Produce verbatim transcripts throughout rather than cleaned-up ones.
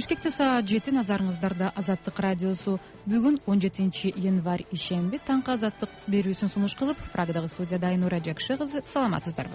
Бишкекте саат жети, назарыңыздарда Азаттык радиосу. Бүгүн он жетинчи январь ишемби таңкы Азаттык берүүсүн сунуш кылып, Прагадагы студияда Айнура Жакшы кызы. Саламатсыздарбы?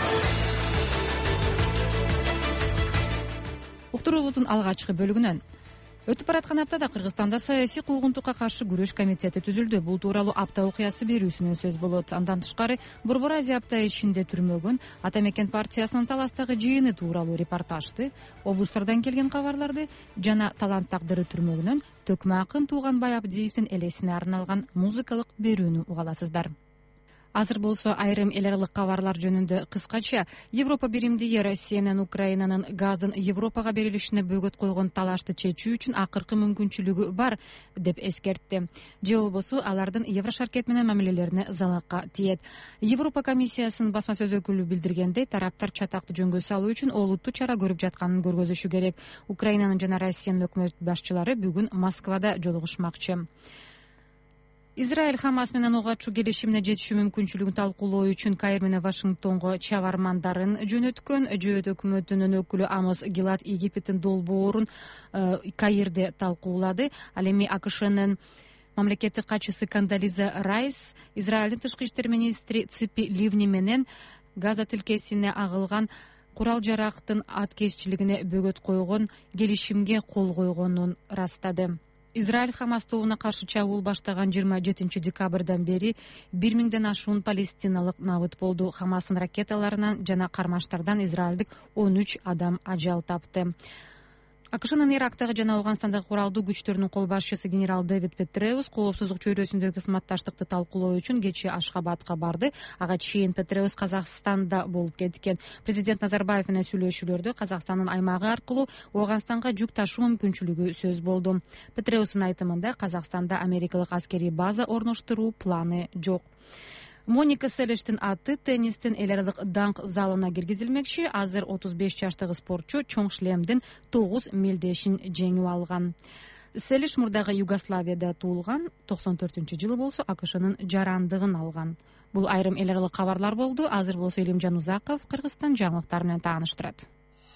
Уктуруубуздун алгачкы бөлүгүнөн өтүп бараткан аптада Кыргызстанда саясий куугунтукка каршы күрөш комитети түзүлдү. Бул тууралуу апта окуясы берүүсүнөн сөз болот. Андан тышкары Борбор Азия апта ичинде түрмөгөн Ата Мекен партиясынын Таластагы жыйыны тууралуу репортажды, облустардан келген кабарларды жана Талант тагдыры түрмөгүнөн Төкмө акын Тууганбай Абдиевдин элесине арналган музыкалык берүүнү уга аласыздар. Азыр болсо айрым эл аралык кабарлар жөнүндө кыскача. Европа биримдиги Россия менен Украинанын газдын Европага берилишине бөгөт койгон талашты чечүү үчүн акыркы мүмкүнчүлүгү бар деп эскертти. Же болбосо алардын Еврошаркет менен мамилелерине залакка тиет. Европа комиссиясынын басма сөз өкүлү билдиргендей, тараптар чатакты жөнгө салуу үчүн олуттуу чара көрүп жатканын көргөзүшү керек. Украинанын жана Россиянын өкмөт башчылары бүгүн Москвада жолугушмакчы. Израиль Хамас менен ок ачуу келишимине жетишүү мүмкүнчүлүгүн талкуулоо үчүн Каир менен Вашингтонго чабармандарын жөнөткөн. Жөөт өкмөтүнүн өкүлү Амос Гилад Египтин долбоорун Каирде талкуулады. Ал эми АКШнын мамлекеттик катчысы Кондолиза Райс Израилдин тышкы иштер министри Ципи Ливни менен Газа тилкесине агылган курал жарактын аткезчилигине бөгөт койгон келишимге кол койгонун ырастады. Израиль Хамас тобуна каршы чабуул баштаган жыйырма жетинчи декабрдан бери бир миңден ашуун палестиналык набыт болду. Хамастын ракеталарынан жана кармаштардан израилдик он үч адам ажал тапты. АКШнын Ирактагы жана Ауганстандагы куралдуу күчтөрүнүн кол башчысы генерал Дэвид Петреус коопсуздук чөйрөсүндөгү кызматташтыкты талкуулоо үчүн кечээ Ашхабадка барды. Ага чейин Петреус Казакстанда болуп кеткен. Президент Назарбаев менен сүйлөшүүлөрдө Казакстандын аймагы аркылуу Ауганстанга жүк ташуу мүмкүнчүлүгү сөз болду. Петреустун айтымында Казакстанда америкалык аскерий база орноштуруу планы жок. Моника Селештин аты теннистин эл аралык даңк залына киргизилмекчи. Азыр отуз беш жаштагы спортчу чоң шлемдин тогуз мелдешин жеңип алган. Селеш мурдагы Югославияда туулган, токсон төртүнчү жылы болсо АКШнын жарандыгын алган. Бул айрым эл аралык кабарлар болду. Азыр болсо Элимжан Узаков Кыргызстан жаңылыктары менен тааныштырат.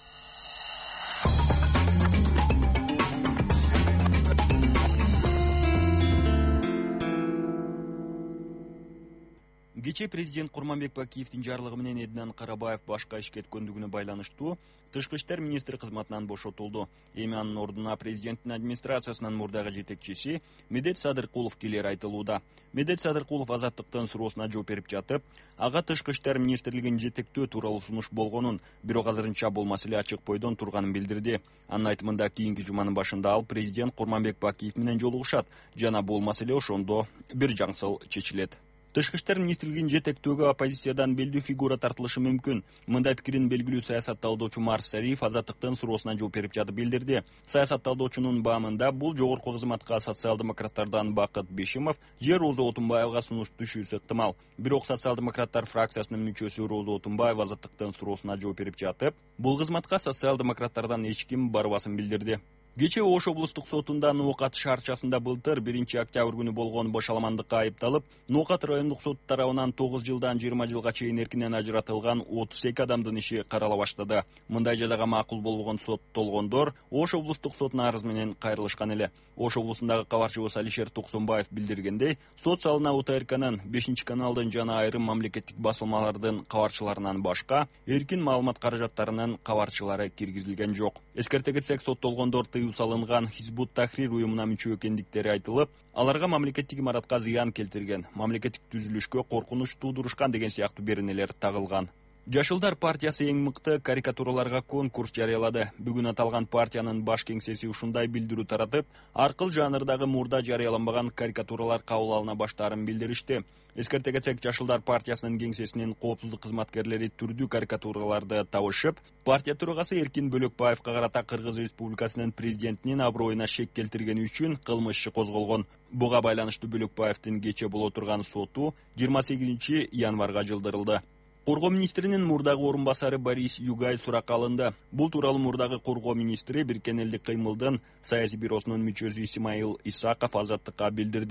Кечээ президент Курманбек Бакиевдин жарлыгы менен Эднан Карабаев башка ишке өткөндүгүнө байланыштуу тышкы иштер министри кызматынан бошотулду. Эми анын ордуна президенттин администрациясынын мурдагы жетекчиси Медет Садыркулов келери айтылууда. Медет Садыркулов Азаттыктын суроосуна жооп берип жатып, ага тышкы иштер министрлигин жетектөө тууралуу сунуш болгонун, бирок азырынча бул маселе ачык бойдон турганын билдирди. Анын айтымында кийинки жуманын башында ал президент Курманбек Бакиев менен жолугушат жана бул маселе ошондо бир жаңсыл чечилет. Тышкы иштер министрлигинин жетектөөгө оппозициядан белдүү фигура тартылышы мүмкүн. Мындай пикирин белгилүү саясатталдоочу Марс Сариев Азаттыктын суроосуна жооп берип жатып билдирди. Саясатталдоочунун баамында бул жогорку кызматка социал-демократтардан Бакыт Бешимов же Роза Отунбаевга сунуш түшүүсү ыктымал. Бирок социал-демократтар фракциясынын мүчөсү Роза Отунбаева Азаттыктын суроосуна жооп берип жатып, бул кызматка социал-демократтардан эч ким барбасын билдирди. Кечээ Ош облустук сотунда Ноокат шаарчасында былтыр биринчи октябрь күнү болгон бошаламандыкка айыпталып, Ноокат райондук соту тарабынан тогуз жылдан жыйырма жылга чейин эркинен ажыратылган отуз эки адамдын иши карала баштады. Мындай жазага макул болгон соттолгондор Ош облустук сотуна арыз менен кайрылышкан эле. Ош облусундагы кабарчыбыз Алишер Токсонбаев билдиргендей, сот залына О Т Р Кнын бешинчи каналдын жана айрым мамлекеттик басылмалардын кабарчыларынан башка эркин маалымат каражаттарынын кабарчылары киргизилген жок. Эскерте кетсек, соттолгондор салынган Хизбут Тахрир уюмуна мүчө экендиктери айтылып, аларга мамлекеттик имаратка зыян келтирген, мамлекеттик түзүлүшкө коркунуч туудурушкан деген сыяктуу беренелер тагылган. Жашылдар партиясы эң мыкты карикатураларга конкурс жарыялады. Бүгүн аталган партиянын баш кеңсеси ушундай билдирүү таратып, аркыл жанрдагы мурда жарыяланбаган карикатуралар кабыл алына баштаарын билдиришти. Эскерте кетсек, Жашылдар партиясынын кеңсесинин коопсуздук кызматкерлери түрдүү карикатураларды табышып, партия төрагасы Эркин Бөлөкбаевга карата Кыргыз Республикасынын президентинин аброюна шек келтиргени үчүн кылмыш иши козголгон. Буга байланыштуу Бөлөкбаевдин кечээ боло турган соту жыйырма сегизинчи январга жылдырылды. Коргоо министринин мурдагы орун басары Борис Югай суракка алынды. Бул тууралуу мурдагы коргоо министри Биркен элдик кыймылдын саясий бюросунун мүчөсү Исмаил Исаков Азаттыкка билдирди.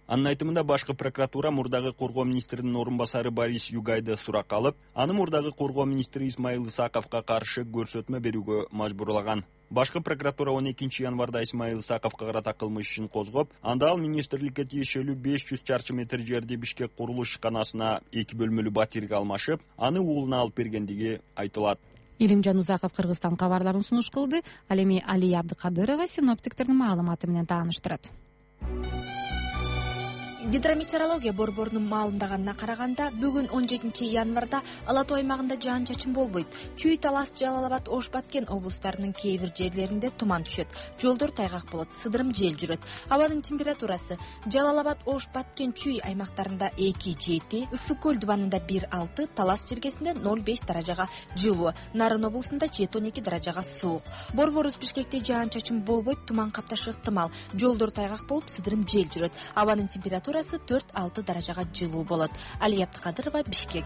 Анын айтымында башкы прокуратура мурдагы коргоо министринин орун басары Борис Югайды суракка алып, аны мурдагы коргоо министри Исмаил Исаковго каршы көрсөтмө берүүгө мажбурлаган. Башкы прокуратура он экинчи январда Исмаил Исаковго карата кылмыш ишин козгоп, анда ал министрликке тиешелүү беш жүз чарчы метр жерди Бишкек курулуш ишканасына эки бөлмөлүү батирге алмашып, аны уулуна алып бергендиги айтылат. Илимжан Узаков Кыргызстан кабарларын сунуш кылды. Ал эми Алия Абдыкадырова синоптиктердин маалыматы менен тааныштырат. Гидрометеорология борборунун маалымдаганына караганда, бүгүн он жетинчи январда Ала Тоо аймагында жаан-чачын болбойт. Чүй, Талас, Жалал Абад, Ош, Баткен облустарынын кээ бир жерлеринде туман түшөт. Жолдор тайгак болот, сыдырым жел жүрөт. Абанын температурасы Жалал Абад, Ош, Баткен, Чүй аймактарында эки жети, Ысык көл дубанында бир алты, Талас чергесинде ноль беш даражага жылуу, Нарын облусунда жети он эки даражага суук. Борборубуз Бишкекте жаан-чачын болбойт, туман капташы ыктымал. Жолдор тайгак болуп, сыдырым жел жүрөт. Абанын температурасы төрт алты даражага жылуу болот. Алия Абдыкадырова, Бишкек.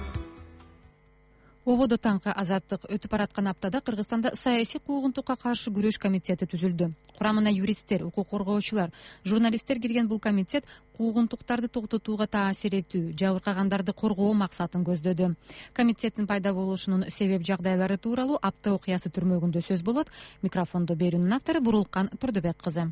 Ободо таңкы азаттык өтүп бараткан аптада Кыргызстанда саясий куугунтукка каршы күрөш комитети түзүлдү. Курамына юристтер, укук коргоочулар, журналисттер кирген бул комитет куугунтуктарды токтотууга таасир этүү, жабыркагандарды коргоо максатын көздөдү. Комитеттин пайда болушунун себеп жагдайлары тууралуу апта окуясы түрмөгүндө сөз болот. Микрофондо берүүнүн автору Бурулкан Турдубек кызы.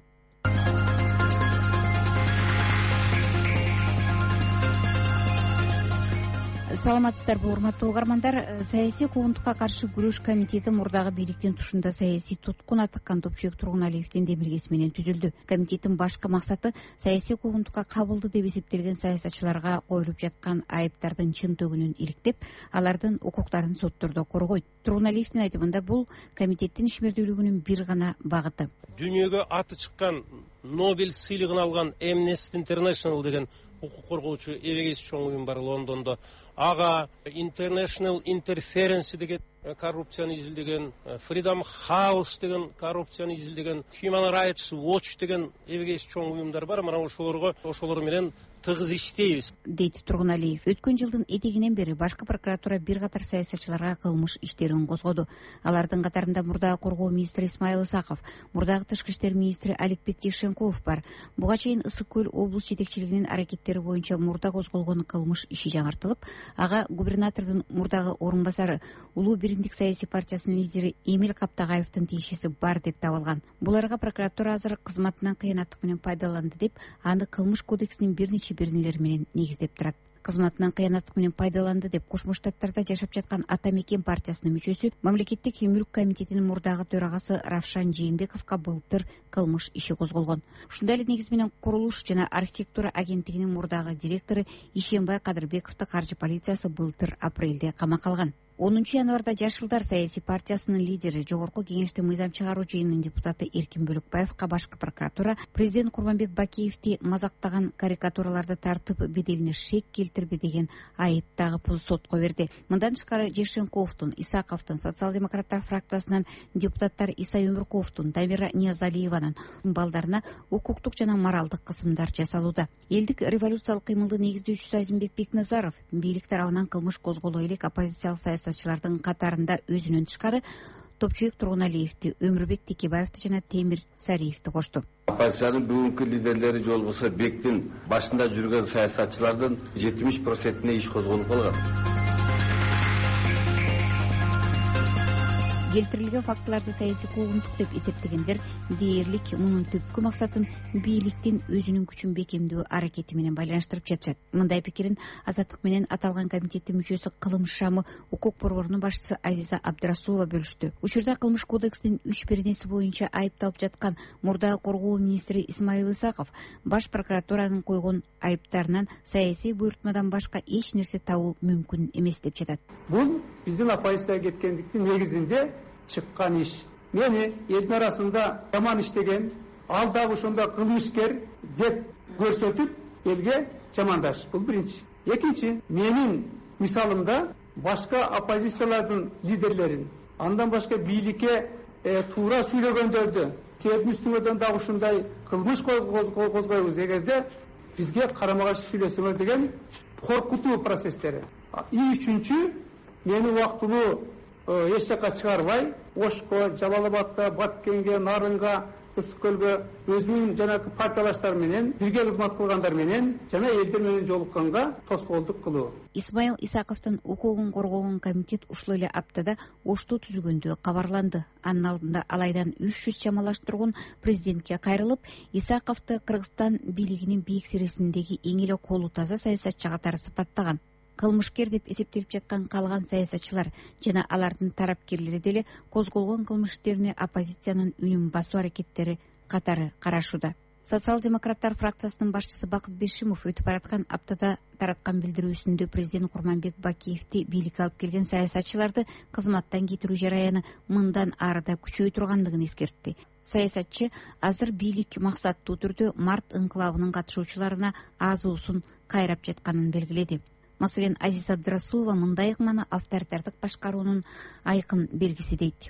Саламатсыздарбы, урматтуу угармандар. Саясий куугунтукка каршы күрөш комитети мурдагы бийликтин тушунда саясий туткун атыккан Топчуек Тургуналиевдин демилгеси менен түзүлдү. Комитеттин башкы максаты саясий куугунтукка кабылды деп эсептелген саясатчыларга коюлуп жаткан айыптардын чын төгүнүн иликтеп, алардын укуктарын соттордо коргойт. Тургуналиевдин айтымында бул комитеттин ишмердүүлүгүнүн бир гана багыты. Дүйнөгө аты чыккан Нобель сыйлыгын алган Amnesty International деген укук коргоочу эбегейси чоң уюм бар Лондондо. Ага International Interference деген коррупцияны изилдеген, Freedom House деген коррупцияны изилдеген, Human Rights Watch деген эбегейси чоң уюмдар бар. Мына ошолорго ошолор менен тыгыз иштейбиз, дейт Тургуналиев. Өткөн жылдын этегинен бери башкы прокуратура бир катар саясатчыларга кылмыш иштерин козгоду. Алардын катарында мурдагы коргоо министри Исмаил Исаков, мурдагы тышкы иштер министри Аликбек Текшенкулов бар. Буга чейин Ысык көл облус жетекчилигинин аракеттери боюнча мурда козголгон кылмыш иши жаңыртылып, ага губернатордун мурдагы орун басары Улуу биримдик саясий партиясынын лидери Эмил Каптагаевдин тиешеси бар деп табылган. Буларга прокуратура азыр кызматынан кыянаттык менен пайдаланды деп, аны кылмыш кодексинин бир нече беренелери менен негиздеп турат. Кызматынан кыянаттык менен пайдаланды деп Кошмо Штаттарда жашап жаткан Ата Мекен партиясынын мүчөсү, мамлекеттик мүлк комитетинин мурдагы төрагасы Равшан Жээнбековго былтыр кылмыш иши козголгон. Ушундай эле негиз менен курулуш жана архитектура агенттигинин мурдагы директору Ишембай Кадырбековду каржы полициясы былтыр апрелде камакка алган. онунчу январда Жашылдар саясий партиясынын лидери, Жогорку Кеңештин мыйзам чыгаруу жыйынынын депутаты Эркин Бөлөкбаевга башкы прокуратура президент Курманбек Бакиевди мазактаган карикатураларды тартып беделине шек келтирди деген айып тагып сотко берди. Мындан тышкары Жешенковдун, Исаковдун, социал-демократтар фракциясынан депутаттар Иса Өмүркуловдун, Дамира Ниязалиеванын балдарына укуктук жана моралдык кысымдар жасалууда. Элдик революциялык кыймылдын негиздөөчүсү Азимбек Бекназаров бийлик тарабынан кылмыш козголо элек оппозициялык саясатчылардын катарында өзүнөн тышкары Топчуек Тургуналиевди, Өмүрбек Текебаевди жана Темир Сариевди кошту. Оппозициянын бүгүнкү лидерлери жолбосо Бектин башында жүргөн саясатчылардын жетимиш процентине иш козголуп калган. Келтирилген фактыларды саясий куугунтук деп эсептегендер дээрлик мунун түпкү максатын бийликтин өзүнүн күчүн бекемдөө аракети менен байланыштырып жатышат. Мындай пикирин Азаттык менен аталган комитеттин мүчөсү Кылым Шамы укук борборунун башчысы Азиза Абдрасулова бөлүштү. Учурда кылмыш кодексинин үч беренеси боюнча айыпталып жаткан мурдагы коргоо министри Исмаил Исаков баш прокуратуранын койгон айыптарынан саясий буйртмадан башка эч нерсе табуу мүмкүн эмес деп жатат. Бул биздин оппозицияга кеткендиктин негизинде чыккан иш. Мени элдин арасында жаман иштеген, ал дагы ошондо кылмышкер деп көрсөтүп, элге жамандаш. Бул биринчи. Экинчи, менин мисалымда башка оппозициялардын лидерлерин, андан башка бийликке туура сүйлөгөндөрдү, себеп үстүңөрдөн дагы ушундай кылмыш козгойбуз эгерде бизге карама каршы сүйлөсөңөр деген коркутуу процесстери. И үчүнчү, мени убактылуу эч жакка чыгарбай, Ошко, Жалал Абадка, Баткенге, Нарынга өскөлгө өзүнүн жанагы партиялаштары менен бирге кызмат кылгандар менен жана элдер менен жолукканга тоскоолдук кылуу. Исмаил Исаковдун укугун коргогон комитет ушул эле аптада Ошто түзүлгөндүгү кабарланды. Анын алдында алайдан үч жүз чамалаш тургун президентке кайрылып, Исаковду Кыргызстан бийлигинин бийик сиресиндеги эң эле колу таза саясатчы катары сыпаттаган. Кылмышкер деп эсептелип жаткан калган саясатчылар жана алардын тарапкерлери деле козголгон кылмыш иштерине оппозициянын үнүн басуу аракеттери катары карашууда. Социал-демократтар фракциясынын башчысы Бакыт Бешимов өтүп бараткан аптада тараткан билдирүүсүндө президент Курманбек Бакиевди бийликке алып келген саясатчыларды кызматтан кетирүү жараяны мындан арыда күчөй тургандыгын эскертти. Саясатчы азыр бийлик максаттуу түрдө март ыңкылабынын катышуучуларына азуусун кайрап жатканын белгиледи. Маселен, Азиз Абдрасулова мындай ыкманы авторитардык башкаруунун айкын белгиси дейт.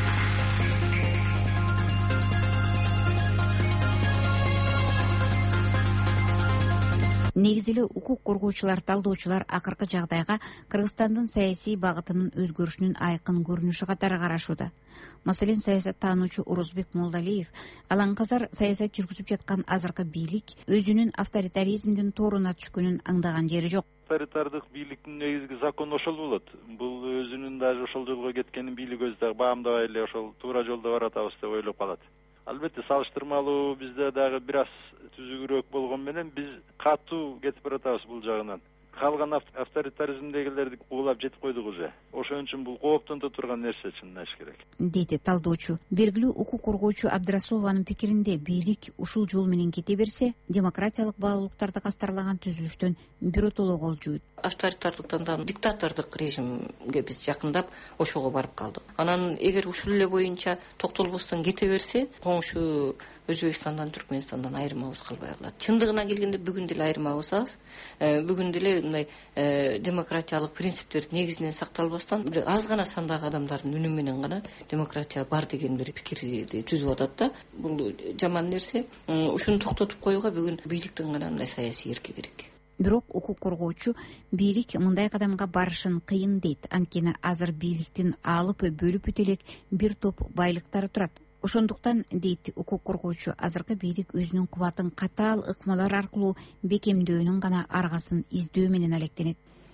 Негизи эле укук коргоочулар, талдоочулар акыркы жагдайга Кыргызстандын саясий багытынын өзгөрүшүнүн айкын көрүнүшү катары карашууда. Маселен, саясаттануучу Орозбек Молдалиев алаңказар саясат жүргүзүп жаткан азыркы бийлик өзүнүн авторитаризмдин торуна түшкөнүн аңдаган жери жок. Авторитардык бийликтин негизги закону ошол болот. Бул өзүнүн дагы ошол жолго кеткенин бийлик өзү дагы баамдабай эле ошол туура жолдо баратабыз деп ойлоп калат. Албетте салыштырмалуу бизде дагы бир аз түзүгүрөөк болгон менен биз катуу кетип баратабыз бул жагынан. Калган авторитаризмдегилерди куулап жетип койдук уже. Ошон үчүн бул кооптонто турган нерсе чындап керек. Деди талдоочу. Белгилүү укук коргоочу Абдрасулованын пикиринде бийлик ушул жол менен кете берсе, демократиялык баалуулуктарды кастарлаган түзүлүштөн биротоло кол жуйт. Авторитардыктан диктатордук режимге биз жакындап ошого барып калдык. Анан эгер ушул эле боюнча токтолбостон кете берсе, коңшу Өзбекстандан, Түркменистандан айырмабыз калбай калат. Чындыгына келгенде бүгүн деле айырмабыз аз. Бүгүн деле мындай демократиялык принциптерди негизинен сакталбастан бир аз гана сандагы адамдардын үнү менен гана демократия бар деген бир пикирди түзүп атат да. Бул жаман нерсе. Ушуну токтотуп коюуга бүгүн бийликтин гана мындай саясий эрки керек. Бирок укук коргоочу бийлик мындай кадамга барышын кыйын дейт. Анткени азыр бийликтин алып бөлүп өтө элек бир топ байлыктары турат. Ошондуктан, дейт укук коргоочу, азыркы бийлик өзүнүн кубатын катаал ыкмалар аркылуу бекемдөөнүн гана аргасын издөө менен алектенет.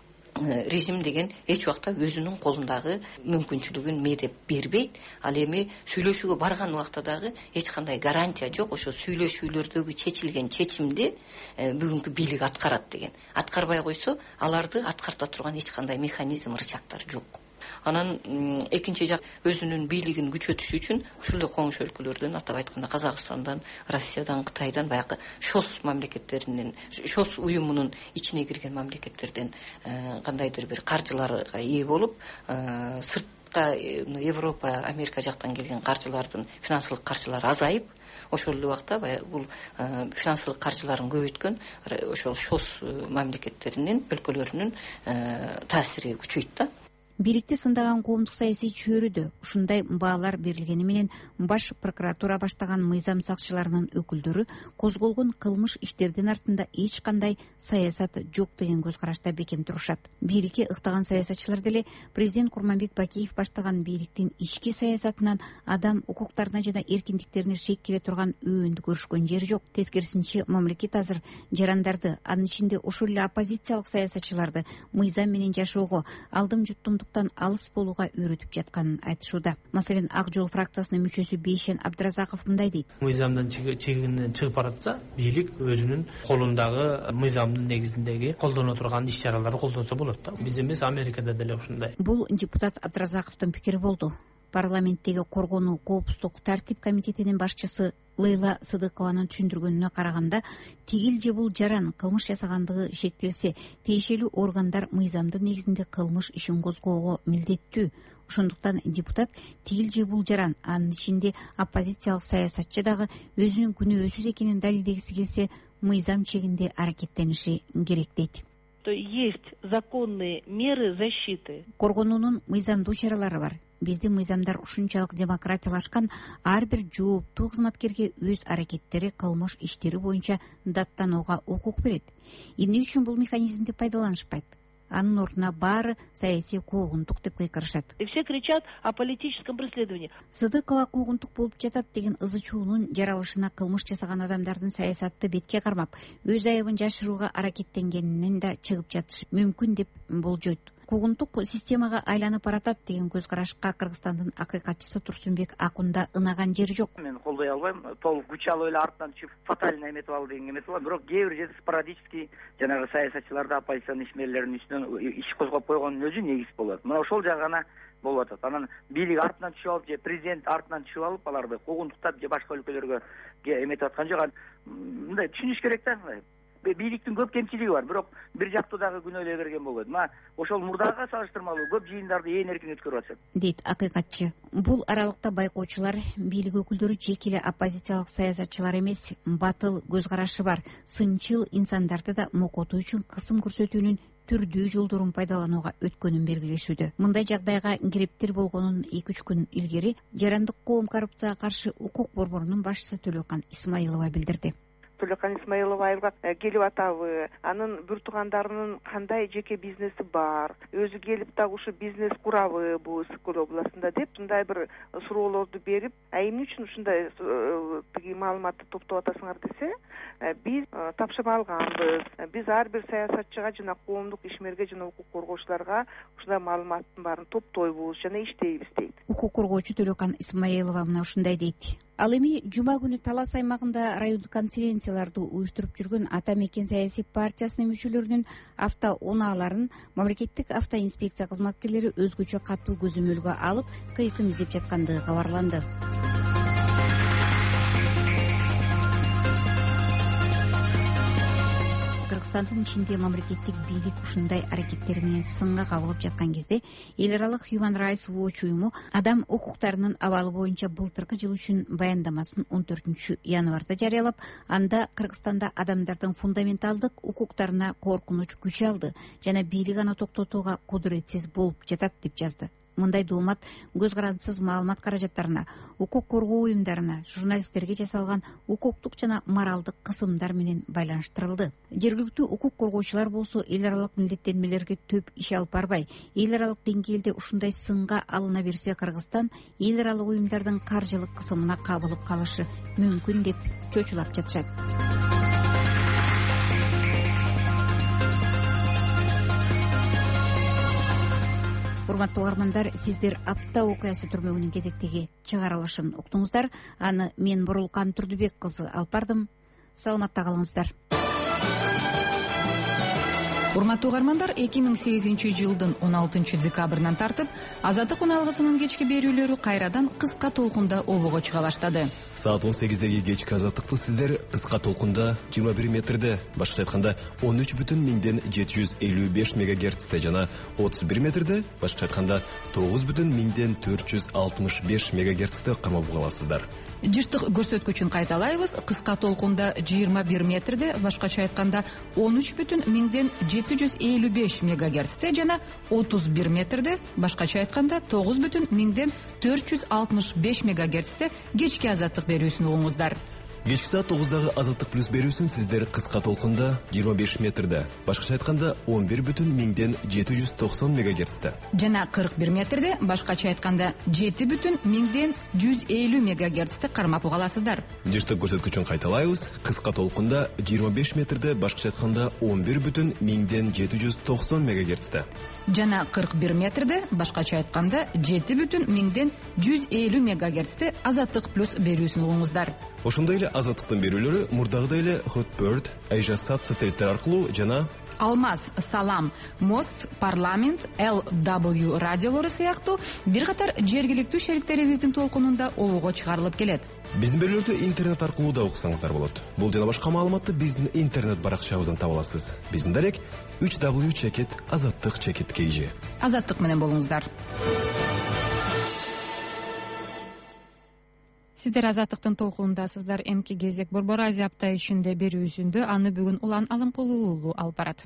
Режим деген эч убакта өзүнүн колундагы мүмкүнчүлүгүн мээдеп бербейт. Ал эми сүйлөшүүгө барган убакта дагы эч кандай гарантия жок. Ошо сүйлөшүүлөрдөгү чечилген чечимди бүгүнкү бийлик аткарат деген. Аткарбай койсо, аларды аткарта турган эч кандай механизм, рычагдар жок. Анан экинчи жак өзүнүн бийлигин күчөтүш үчүн ушул эле коңшу өлкөлөрдөн, атап айтканда Казакстандан, Россиядан, Кытайдан, баягы ШОС мамлекеттеринен, ШОС уюмунун ичине кирген мамлекеттерден кандайдыр бир каржыларга ээ болуп, сыртка Европа, Америка жактан келген каржылардын финансылык каржылары азайып, ошол эле убакта баягы бул финансылык каржыларын көбөйткөн ошол ШОС мамлекеттеринин өлкөлөрүнүн таасири күчөйт да. Бийликти сындаган коомдук саясий чөйрөдө ушундай баалар берилгени менен баш прокуратура баштаган мыйзам сакчыларынын өкүлдөрү козголгон кылмыш иштердин артында эч кандай саясат жок деген көз карашта бекем турушат. Бийликке ыктаган саясатчылар деле президент Курманбек Бакиев баштаган бийликтин ички саясатынан адам укуктарына жана эркиндиктерине шек келе турган өбөндү көрүшкөн жери жок. Тескерисинче, мамлекет азыр жарандарды, анын ичинде ошол эле оппозициялык саясатчыларды мыйзам менен жашоого, алдым жуттум алыс болууга үйрөтүп жатканын айтышууда. Маселен, Ак жол фракциясынын мүчөсү Бейшен Абдыразаков мындай дейт. Мыйзамдан чегинен чыгып баратса, бийлик өзүнүн колундагы мыйзамдын негизиндеги колдоно турган иш чараларды колдонсо болот да. Биз эмес, Америкада деле ушундай. Бул депутат Абдыразаковдун пикири болду. Парламенттеги коргонуу, коопсуздук, тартип комитетинин башчысы Лейла Сыдыкованын түшүндүргөнүнө караганда, тигил же бул жаран кылмыш жасагандыгы шектелсе, тиешелүү органдар мыйзамдын негизинде кылмыш ишин козгоого милдеттүү. Ошондуктан депутат тигил же бул жаран, анын ичинде оппозициялык саясатчы дагы өзүнүн күнөөсүз экенин далилдегиси келсе, мыйзам чегинде аракеттениши керек дейт. Есть законные меры защиты. Коргонуунун мыйзамдуу чаралары бар. Биздин мыйзамдар ушунчалык демократиялашкан, ар бир жооптуу кызматкерге өз аракеттери, кылмыш иштери боюнча даттанууга укук берет. Эмне үчүн бул механизмди пайдаланышпайт? анын ордуна баары саясий куугунтук деп кыйкырышат. И все кричат о политическом преследовании. Сыдыкова куугунтук болуп жатат деген ызы чуунун жаралышына кылмыш жасаган адамдардын саясатты бетке кармап, өз айыбын жашырууга аракеттенгенинен да чыгып жатышы мүмкүн деп болжойт. Куугунтук системага айланып баратат деген көз карашка Кыргызстандын акыйкатчысы Турсунбек Акунда ынаган жери жок. Мен колдой албайм, толук күч алып эле артынан чыгып фатально эметип алды деген эмес болот. Бирок кээ бир жерде спорадический жанагы саясатчыларды, оппозицион ишмерлердин үстүнөн иш козгоп койгондун өзү негиз болот. Мына ошол жагы гана болуп атат. Анан бийлик артынан түшүп алып же президент артынан түшүп алып аларды куугунтуктап же башка өлкөлөргө эметип аткан жок. Мындай түшүнүш керек да. Бийликтин көп кемчилиги бар, бирок бир жактуу дагы күнөөлөй берген болбойт. Мына ошол мурдага салыштырмалуу көп жыйындарды ээн эркин өткөрүп атышат, дейт акыйкатчы. Бул аралыкта байкоочулар бийлик өкүлдөрү жеке эле оппозициялык саясатчылар эмес, батыл көз карашы бар, сынчыл инсандарды да мокотуу үчүн кысым көрсөтүүнүн түрдүү жолдорун пайдаланууга өткөнүн белгилешүүдө. Мындай жагдайга кириптир болгонун эки үч күн илгери Жарандык коом коррупцияга каршы укук борборунун башчысы Төлөкан Исмаилова билдирди. Төлөкан Исмаилова айылга келип атабы, анын бүр туугандарынын кандай жеке бизнеси бар, өзү келип дагы ушу бизнес курабы бул Ысык-Көл областында деп мындай бир суроолорду берип, а эмне үчүн ушундай тиги маалыматты топтоп атасыңар десе, биз тапшырма алганбыз. Биз ар бир саясатчыга жана коомдук ишмерге жана укук коргоочуларга ушундай маалыматтын баарын топтойбуз жана иштейбиз дейт. Укук коргоочу Төлөкан Исмаилова мына ушундай дейт. Ал эми жума күнү Талас аймагында райондук конференцияларды уюштуруп жүргөн Ата Мекен саясий партиясынын мүчөлөрүнүн автоунааларын мамлекеттик автоинспекция кызматкерлери өзгөчө катуу көзөмөлгө алып, кыйкым издеп жаткандыгы кабарланды. Кыргызстандын ичинде мамлекеттик бийлик ушундай аракеттер менен сынга кабылып жаткан кезде эл аралык Human Rights Watch уюму адам укуктарынын абалы боюнча былтыркы жыл үчүн баяндамасын он төртүнчү январда жарыялап, анда Кыргызстанда адамдардын фундаменталдык укуктарына коркунуч күч алды жана бийлик аны токтотууга кудуретсиз болуп жатат деп жазды. Мындай доомат көз карандысыз маалымат каражаттарына, укук коргоо уюмдарына, журналисттерге жасалган укуктук жана моралдык кысымдар менен байланыштырылды. Жергиликтүү укук коргоочулар болсо эл аралык милдеттенмелерге төп иш алып барбай, эл аралык деңгээлде ушундай сынга алына берсе Кыргызстан эл аралык уюмдардын каржылык кысымына кабылып калышы мүмкүн деп чочулап жатышат. Урматтуу угармандар, сиздер апта окуясы түрмөгүнүн кезектеги чыгарылышын уктуңуздар. Аны мен Бурулкан Турдубек кызы алып бардым. Саламатта калыңыздар. Урматтуу угармандар, эки миң сегизинчи жылдын он алтынчы декабрынан тартып Азаттык уналгысынын кечки берүүлөрү кайрадан кыска толкунда обого чыга баштады. Саат он сегиздеги кечки Азаттыкты сиздер кыска толкунда жыйырма бир метрде, башкача айтканда он үч бүтүн миңден жети жүз элүү беш мегагерцте жана отуз бир метрде, башкача айтканда тогуз бүтүн миңден төрт жүз алтымыш беш мегагерцте кармап каласыздар. Жыштык көрсөткүчүн кайталайбыз. Кыска толкунда жыйырма бир метрде, башкача айтканда он үч бүтүн миңден жети жүз элүү беш мегагерцте жана отуз бир метрде, башкача айтканда тогуз бүтүн миңден төрт жүз алтымыш беш мегагерцте кечки Азаттык берүүсүн угуңуздар. Кечки саат тогуздагы Азаттык плюс берүүсүн сиздер кыска толкунда жыйырма беш метрде, башкача айтканда он бир бүтүн миңден жети жүз токсон мегагерцте жана кырк бир метрде, башкача айтканда жети бүтүн миңден жүз элүү мегагерцте кармап угаласыздар. Жыштык көрсөткүчүн кайталайбыз. Кыска толкунда жыйырма беш метрде, башкача айтканда он бир бүтүн миңден жети жүз токсон мегагерцте жана кырк бир метрде, башкача айтканда жети бүтүн миңден жүз элүү мегагерцте Азаттык плюс берүүсүн угуңуздар. Ошондой эле Азаттыктын берүүлөрү мурдагыдай эле Hotbird, Айжасат сателиттер аркылуу жана Алмаз, Салам, Мост, Парламент, эл дабл ю радиолору сыяктуу бир катар жергиликтүү шериктерибиздин толкунунда обого чыгарылып келет. Биздин берүүлөрдү интернет аркылуу да уксаңыздар болот. Бул жана башка маалыматты биздин интернет баракчабыздан таба аласыз. Биздин дарек үч дабл ю чекит азаттык чекит кей жи. Азаттык менен болуңуздар. Сиздер Азаттыктын толкунундасыздар. Эмки кезек Борбор Азия апта ичинде берүүсүндө аны бүгүн Улан Алымкулуу уулу алып барат.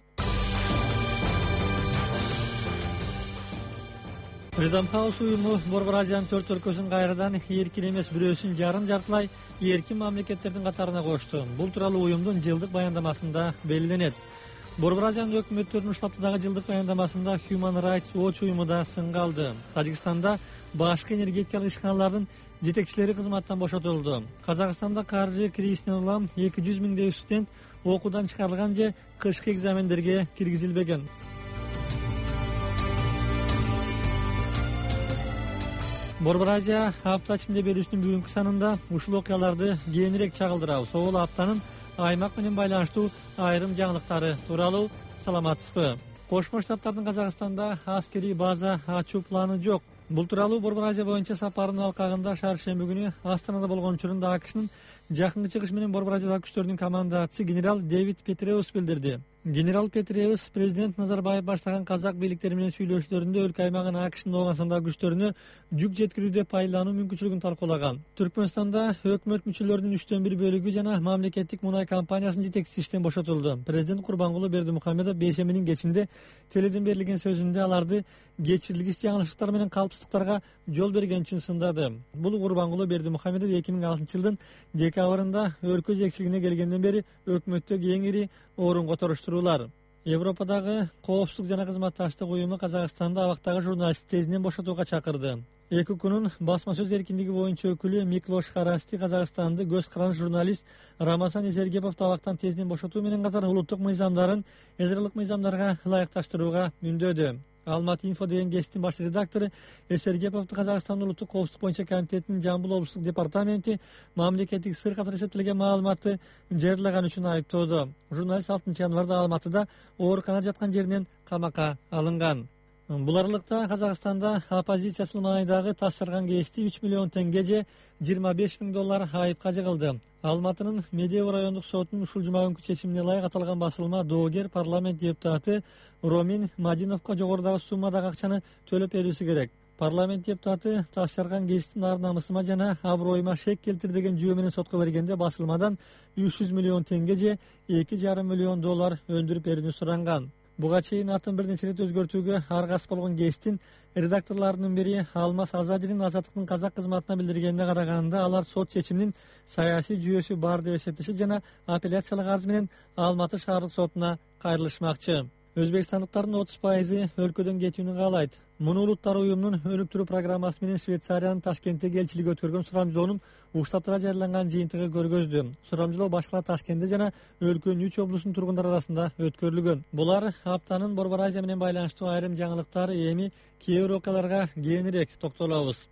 Freedom House уюму Борбор Азиянын төрт өлкөсүн кайрадан эркин эмес бирөөсүн жарым жартылай эркин мамлекеттердин катарына кошту. Бул тууралуу уюмдун жылдык баяндамасында белгиленет. Борбор Азиянын өкмөттөрүнүн штаттагы жылдык баяндамасында Human Rights Watch уюму да сынга алды. Тажикстанда башкы энергетикалык ишканалардын жетекчилери кызматтан бошотулду. Казакстанда каржы кризисинен улам эки жүз миңдей студент окуудан чыгарылган же кышкы экзамендерге киргизилбеген. Борбор Азия апта ичинде берүүсүнүн бүгүнкү санында ушул окуяларды кеңирээк чагылдырабыз. Ол аптанын аймак менен байланыштуу айрым жаңылыктары тууралуу саламатсызбы? Кошмо Штаттардын Казакстанда аскерий база ачуу планы жок. Бул тууралуу Борбор Азия боюнча сапарынын алкагында шаршемби күнү Астанада болгон учурунда АКШнын жакынкы чыгыш менен Борбор Азиядагы күчтөрдүн командачысы генерал Дэвид Петреус билдирди. Генерал Петреус президент Назарбаев баштаган казак бийликтери менен сүйлөшүүлөрүндө өлкө аймагын АКШнын Ооганстандагы күчтөрүнө жүк жеткирүүдө пайдалануу мүмкүнчүлүгүн талкуулаган. Түркмөнстанда өкмөт мүчөлөрүнүн үчтөн бир бөлүгү жана мамлекеттик мунай компаниясынын жетекчиси иштен бошотулду. Президент Курбангулы Бердимухамедов бейшембинин кечинде теледен берилген сөзүндө аларды кечирилгич жаңылыштар менен калпсыздыктарга жол берген үчүн сындады. Бул Курбангулы Бердимухамедов эки миң алтынчы жылдын декабрында өлкө жетекчилигине келгенден бери өкмөттө кеңири орунга отуруштуруулар. Европадагы коопсуздук жана кызматташтык уюму Казакстанда абактагы журналистти тезинен бошотууга чакырды. Эки күнүн басма сөз эркиндиги боюнча өкүлү Миклош Харасти Казакстанды көз каранды журналист Рамазан Эсергеповду абактан тезинен бошотуу менен катар улуттук мыйзамдарын эзрилик мыйзамдарга ылайыкташтырууга мүндөдү. Алматы инфо деген гезиттин баш редактору Эсергеповду Казакстандын улуттук коопсуздук боюнча комитетинин Жамбыл облустук департаменти мамлекеттик сыр катары эсептелген маалыматты жарыялаган үчүн айыптоодо. Журналист алтынчы январда Алматыда ооруканада жаткан жеринен камакка алынган. Бул аралыкта Казакстанда оппозициясынын маанидагы таш жарган кести үч миллион теңге же жыйырма беш миң доллар айыпка жыгылды. Алматынын Медеу райондук сотунун ушул жума күнкү чечимине ылайык аталган басылма доогер парламент депутаты Ромин Мадиновго жогорудагы суммадагы акчаны төлөп берүүсү керек. Парламент депутаты таш жарган кесиптин ар намысыма жана аброюма шек келтир деген жүйө менен сотко бергенде басылмадан үч жүз миллион теңге же эки жарым миллион доллар өндүрүп берүүнү суранган. Буга чейин атын бир нече рет өзгөртүүгө аргасыз болгон кесиптин редакторлорунун бири Алмаз Азадинин Азаттыктын казак кызматына билдиргенине караганда, алар сот чечиминин саясий жүйөсү бар деп эсептеши жана апелляциялык арыз менен Алматы шаардык сотуна кайрылышмакчы. Өзбекстандыктардын отуз пайызы өлкөдөн кетүүнү каалайт. Муну улуттар уюмунун өнүктүрүү программасы менен Швейцариянын Ташкенттеги элчилиги өткөргөн сурамжылоонун Уштапта жарыяланган жыйынтыгы көргөздү. Сурамжылоо башкала Ташкентте жана өлкөнүн үч облусунун тургундары арасында өткөрүлгөн. Булар аптанын Борбор Азия менен байланыштуу айрым жаңылыктары. Эми кээ бир окуяларга кеңирээк токтолобуз.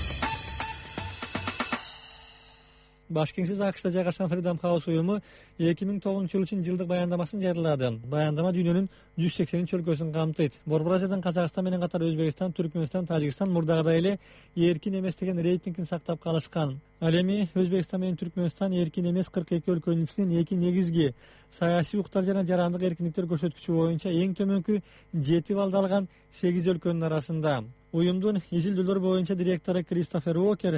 Башкеңсиз АКШда жайгашкан Freedom House уюму эки миң тогузунчу жыл үчүн жылдык баяндамасын жарыялады. Баяндама дүйнөнүн жүз сексенинчи өлкөсүн камтыйт. Борбор Азиядан Казакстан менен катар Өзбекстан, Түркмөнстан, Тажикстан мурдагыдай эле эркин эмес деген рейтингин сактап калышкан. Ал эми Өзбекстан менен Түркмөнстан эркин эмес кырк эки өлкөнүн ичинен эки негизги саясий укуктар жана жарандык эркиндиктер көрсөткүчү боюнча эң төмөнкү жети баллды алган сегиз өлкөнүн арасында. Уюмдун изилдөөлөр боюнча директору Кристофер Уокер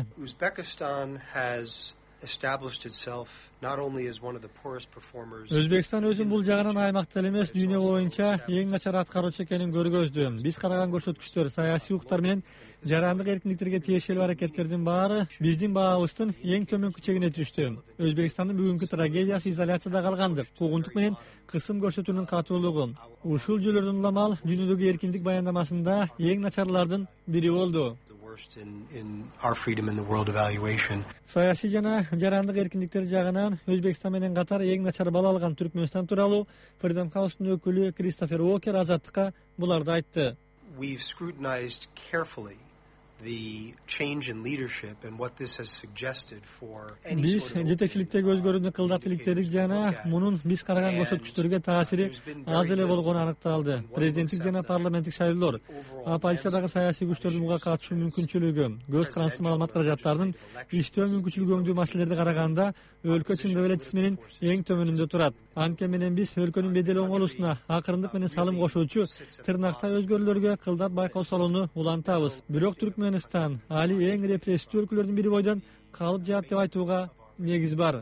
Өзбекстан өзүн бул жагынан аймакта эмес, дүйнө боюнча эң начар аткаруучу экенин көргөздү. Биз караган көрсөткүчтөр саясий укуктар менен жарандык эркиндиктерге тиешелүү аракеттердин баары биздин баабыздын эң төмөнкү чегине түштү. Өзбекстандын бүгүнкү трагедиясы изоляцияда калгандык, куугунтук менен кысым көрсөтүүнүн катуулугу. Ушул жүйөлөрдөн улам ал дүйнөдөгү эркиндик баяндамасында эң начарлардын бири болду. Саясий жана жарандык эркиндиктер жагынан Өзбекстан менен катар эң начар балл алган Түркмөнстан тууралуу Freedom House'тун өкүлү Кристофер Уокер Азаттыкка буларды айтты. Биз жетекчиликтеги өзгөрүүнү кылдап иликтедик жана мунун биз караган көрсөткүчтөргө таасири аз эле болгону аныкталды. Президенттик жана парламенттик шайлоолор, оппозициядагы саясий күчтөрдүн буга катышуу мүмкүнчүлүгү, көз карандысыз маалымат каражаттарынын иштөө мүмкүнчүлүгү өңдүү маселелерди караганда өлкө чындап эле тизменин эң төмөнүндө турат. Анткени менен биз өлкөнүн бедел оңолуусуна акырындык менен салым кошуучу тырнактай өзгөрүүлөргө кылдат байкоо салууну улантабыз. Бирок Түркмөнстан али эң репрессивдүү өлкөлөрдүн бири бойдон калып жаат деп айтууга негиз бар.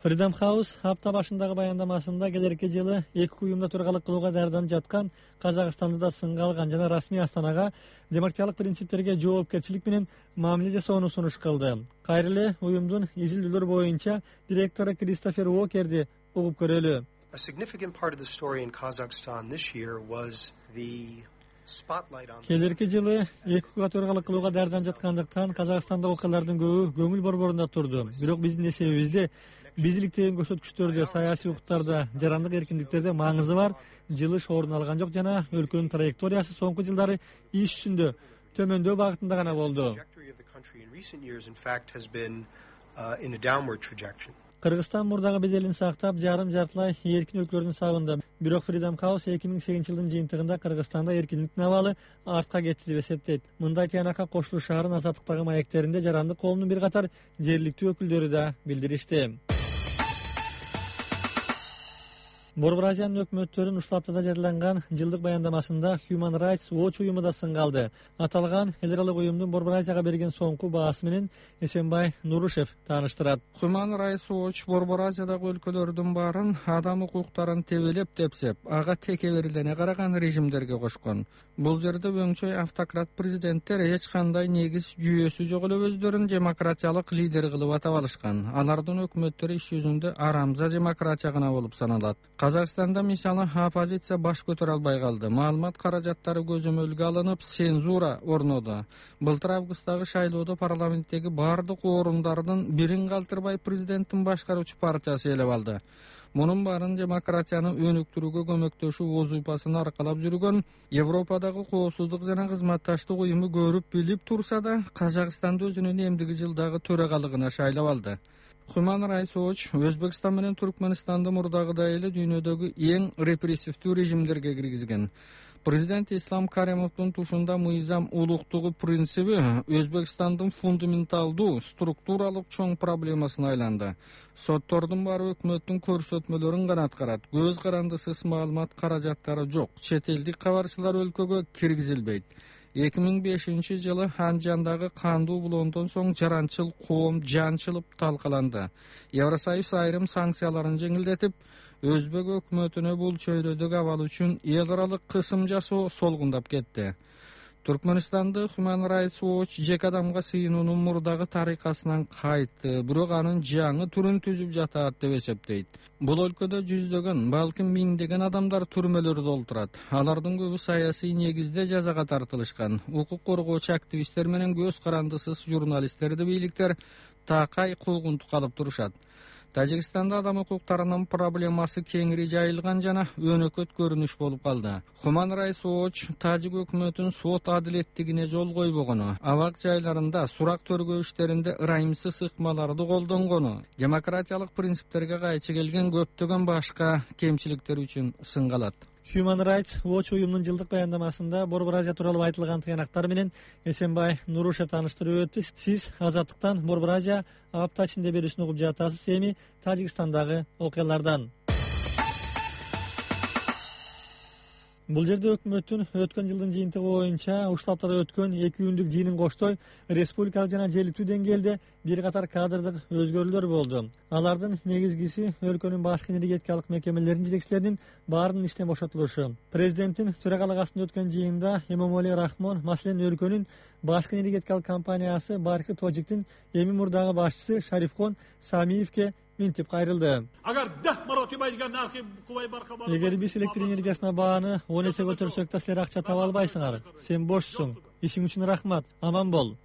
Freedom House апта башындагы баяндамасында келерки жылы эки уюмда төргалык кылууга даярданып жаткан Казакстанды да сынга алган жана расмий Астанага демократиялык принциптерге жоопкерчилик менен мамиле жасоону сунуш кылды. Кайра эле уюмдун изилдөөлөр боюнча директору Кристофер Уокерди угуп көрөлү. A significant part of the story in Kazakhstan this year was the spotlight on Келерки жылы эки уюмга төргалык кылууга даярданып жаткандыктан Казакстанда окуялардын көбү көңүл борборунда турду. Бирок биздин эсебибизде биздик деген көрсөткүчтөрдө, саясий укуктарда, жарандык эркиндиктерде маңызы бар жылыш орун алган жок жана өлкөнүн траекториясы соңку жылдары иш жүзүндө төмөндөө багытында гана болду. Кыргызстан мурдагы беделин сактап, жарым жартылай эркин өлкөлөрдүн сабында. Бирок Freedom House эки миң сегизинчи жылдын жыйынтыгында Кыргызстанда эркиндиктин абалы артка кетти деп эсептейт. Мындай тыянакка Кошулуу шаардын азаттыктагы маектеринде жарандык коомдун бир катар жергиликтүү өкүлдөрү да билдиришти. Борбор Азиянын өкмөттөрүнүн ушул аптада жарыяланган жылдык баяндамасында Human Rights Watch уюму да сынга алды. Аталган эл аралык уюмдун Борбор Азияга берген соңку баасы менен Эсенбай Нурушев тааныштырат. Human Rights Watch Борбор Азиядагы өлкөлөрдүн баарын адам укуктарын тебелеп тепсеп, ага текеберлене караган режимдерге кошкон. Бул жерде өңчөй автократ президенттер эч кандай негиз жүйөсү жок эле өздөрүн демократиялык лидер кылып атап алышкан. Алардын өкмөттөрү иш жүзүндө арамза демократия гана болуп саналат. Казакстанда мисалы оппозиция баш көтөрө албай калды. Маалымат каражаттары көзөмөлгө алынып, цензура орноду. Былтыр августтагы шайлоодо парламенттеги бардык орундардын бирин калтырбай президенттин башкаруучу партиясы ээлеп алды. Мунун баарын демократияны өнүктүрүүгө көмөктөшүү вазыйфасын аркалап жүргөн Европадагы коопсуздук жана кызматташтык уюму көрүп билип турса да, Казакстанды өзүнүн эмдиги жылдагы төрагалыгына шайлап алды. Human Rights Watch Өзбекстан менен Түркменистанды мурдагыдай эле дүйнөдөгү эң репрессивдүү режимдерге киргизген. Президент Ислам Каримовдун тушунда мыйзам улуктугу принциби Өзбекстандын фундаменталдуу структуралык чоң проблемасына айланды. Соттордун баары өкмөттүн көрсөтмөлөрүн гана аткарат. Көз карандысыз маалымат каражаттары жок. Чет элдик кабарчылар өлкөгө киргизилбейт. эки миң бешинчи жылы Анжандагы кандуу булондон соң жаранчыл коом жанчылып талкаланды. Евросоюз айрым санкцияларын жеңилдетип, Өзбек өкмөтүнө бул чөйрөдөгү абал үчүн эл аралык кысым жасоо солгундап кетти. Түркменистанды Human Rights Watch жеке адамга сыйынуунун мурдагы тарыйкасынан кайтты, бирок анын жаңы түрүн түзүп жатат деп эсептейт. Бул өлкөдө жүздөгөн, балким миңдеген адамдар түрмөлөрдө олтурат. Алардын көбү саясий негизде жазага тартылышкан. Укук коргоочу активисттер менен көз карандысыз журналисттерди бийликтер такай куугунтук алып турушат. Тажикстанда адам укуктарынын проблемасы кеңири жайылган жана өнөкөт көрүнүш болуп калды. Human Rights Watch Тажик өкмөтүнүн сот адилеттигине жол койбогону, абак жайларында сурак төргөө иштеринде ырайымсыз ыкмаларды колдонгону, демократиялык принциптерге кайчы келген көптөгөн башка кемчиликтер үчүн сынга алат. Human Rights Watch уюмунун жылдык баяндамасында Борбор Азия тууралуу айтылган тыянактар менен Эсенбай Нурушев тааныштырып өттү. Сиз Азаттыктан Борбор Азия апта ичинде берүүсүн угуп жатасыз. Эми Тажикстандагы окуялардан. Бул жерде өкмөттүн өткөн жылдын жыйынтыгы боюнча ушул аптада өткөн эки күндүк жыйынын коштой республикалык жана жергиликтүү деңгээлде бир катар кадрдык өзгөрүүлөр болду. Алардын негизгиси өлкөнүн башкы энергетикалык мекемелеринин жетекчилеринин баарынын иштен бошотулушу. Президенттин төрагалык астында өткөн жыйында Эмомали Рахмон, маселен өлкөнүн башкы энергетикалык компаниясы Бархи Тожиктин эми мурдагы башчысы Шарифхон Самиевке минтип кайрылды. Эгер биз электр энергиясына бааны он эсе көтөрсөк да силер акча таба албайсыңар. Сен бошсуң. Ишиң үчүн рахмат. Аман бол.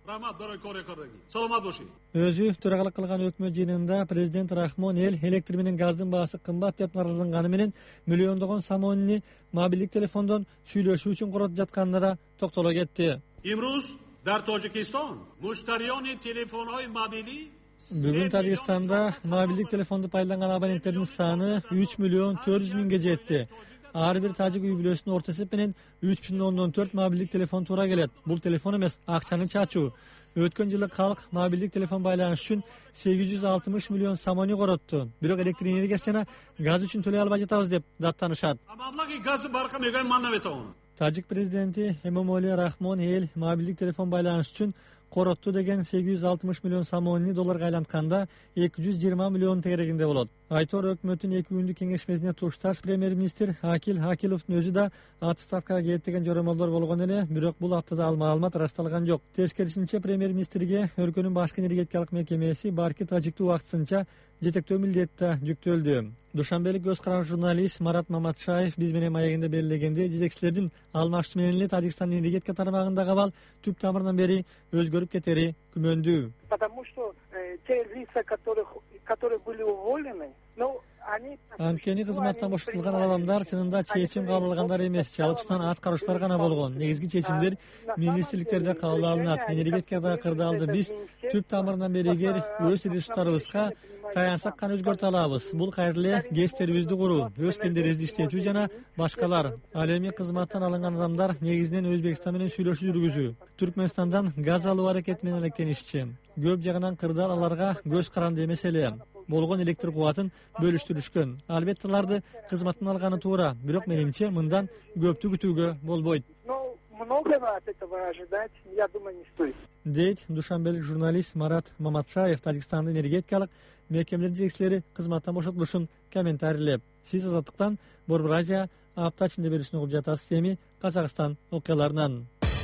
Өзү төрагалык кылган өкмөт жыйынында президент Рахмон эл электр менен газдын баасы кымбат деп наразыланганы менен миллиондогон самонини мобилдик телефондон сүйлөшүү үчүн коротуп жатканына да токтоло кетти. Бүгүн Тажикстанда мобилдик телефонду пайдаланган абоненттердин саны үч миллион төрт жүз миңге жетти. Ар бир тажик үй бүлөсүнүн орто эсеп менен үч бүтүн ондон төрт мобилдик телефон туура келет. Бул телефон эмес, акчаны чачуу. Өткөн жылы калк мобилдик телефон байланыш үчүн сегиз жүз алтымыш миллион самони коротту. Бирок электр энергиясы жана газ үчүн төлөй албай жатабыз деп даттанышат. Тажик президенти Эмомали Рахмон эл мобилдик телефон байланыш үчүн коротту деген сегиз жүз алтымыш миллион сомонни долларга айлантканда эки жүз жыйырма миллион тегерегинде болот. Айтор өкмөттүн эки күндүк кеңешмесине тушташ премьер-министр Акил Акиловдун өзү да отставкага кетет деген жоромолдор болгон эле, бирок бул аптада ал маалымат ырасталган жок. Тескерисинче премьер-министрге өлкөнүн башкы энергетикалык мекемеси Барки Тажикту убактысынча жетектөө милдет да жүктөлдү. Душанбелик көз караш журналист Марат Маматшаев биз менен маегинде белгилегендей, жетекчилердин алмаштуу менен эле Тажикстандын энергетика тармагындагы абал түп тамырынан бери өзгөрүп кетери күмөндүү. Потому что те лица, которых которые были уволены, но Анткени кызматтан бошотулган адамдар чынында чечим кабыл алгандар эмес, жалпысынан аткаруучулар гана болгон. Негизги чечимдер министрликтерде кабыл алынат, энергетикада кырдаалды. Биз түп тамырынан бери эгер өз ресурстарыбызга таянсак кана өзгөртө алабыз. Бул кайра эле гэстерибизди куруу, өз кендерибизди иштетүү жана башкалар. Ал эми кызматтан алынган адамдар негизинен Өзбекстан менен сүйлөшүү жүргүзүү, Түркмөнстандан газ алуу аракети менен алектенишчи. Көп жагынан кырдаал аларга көз каранды эмес эле. Болгон электр кубатын бөлүштүрүшкөн. Албетте аларды кызматтан алганы туура, бирок менимче мындан көптү күтүүгө болбойт. Но многого от этого ожидать, я думаю, не стоит. Дейт душанбелик журналист Марат Маматшаев Тажикстандын энергетикалык мекемелердин жетекчилери кызматтан бошотулушун комментарийлеп. Сиз Азаттыктан Борбор Азия апта ичинде берүүсүн угуп жатасыз. Эми Казакстан окуяларынан.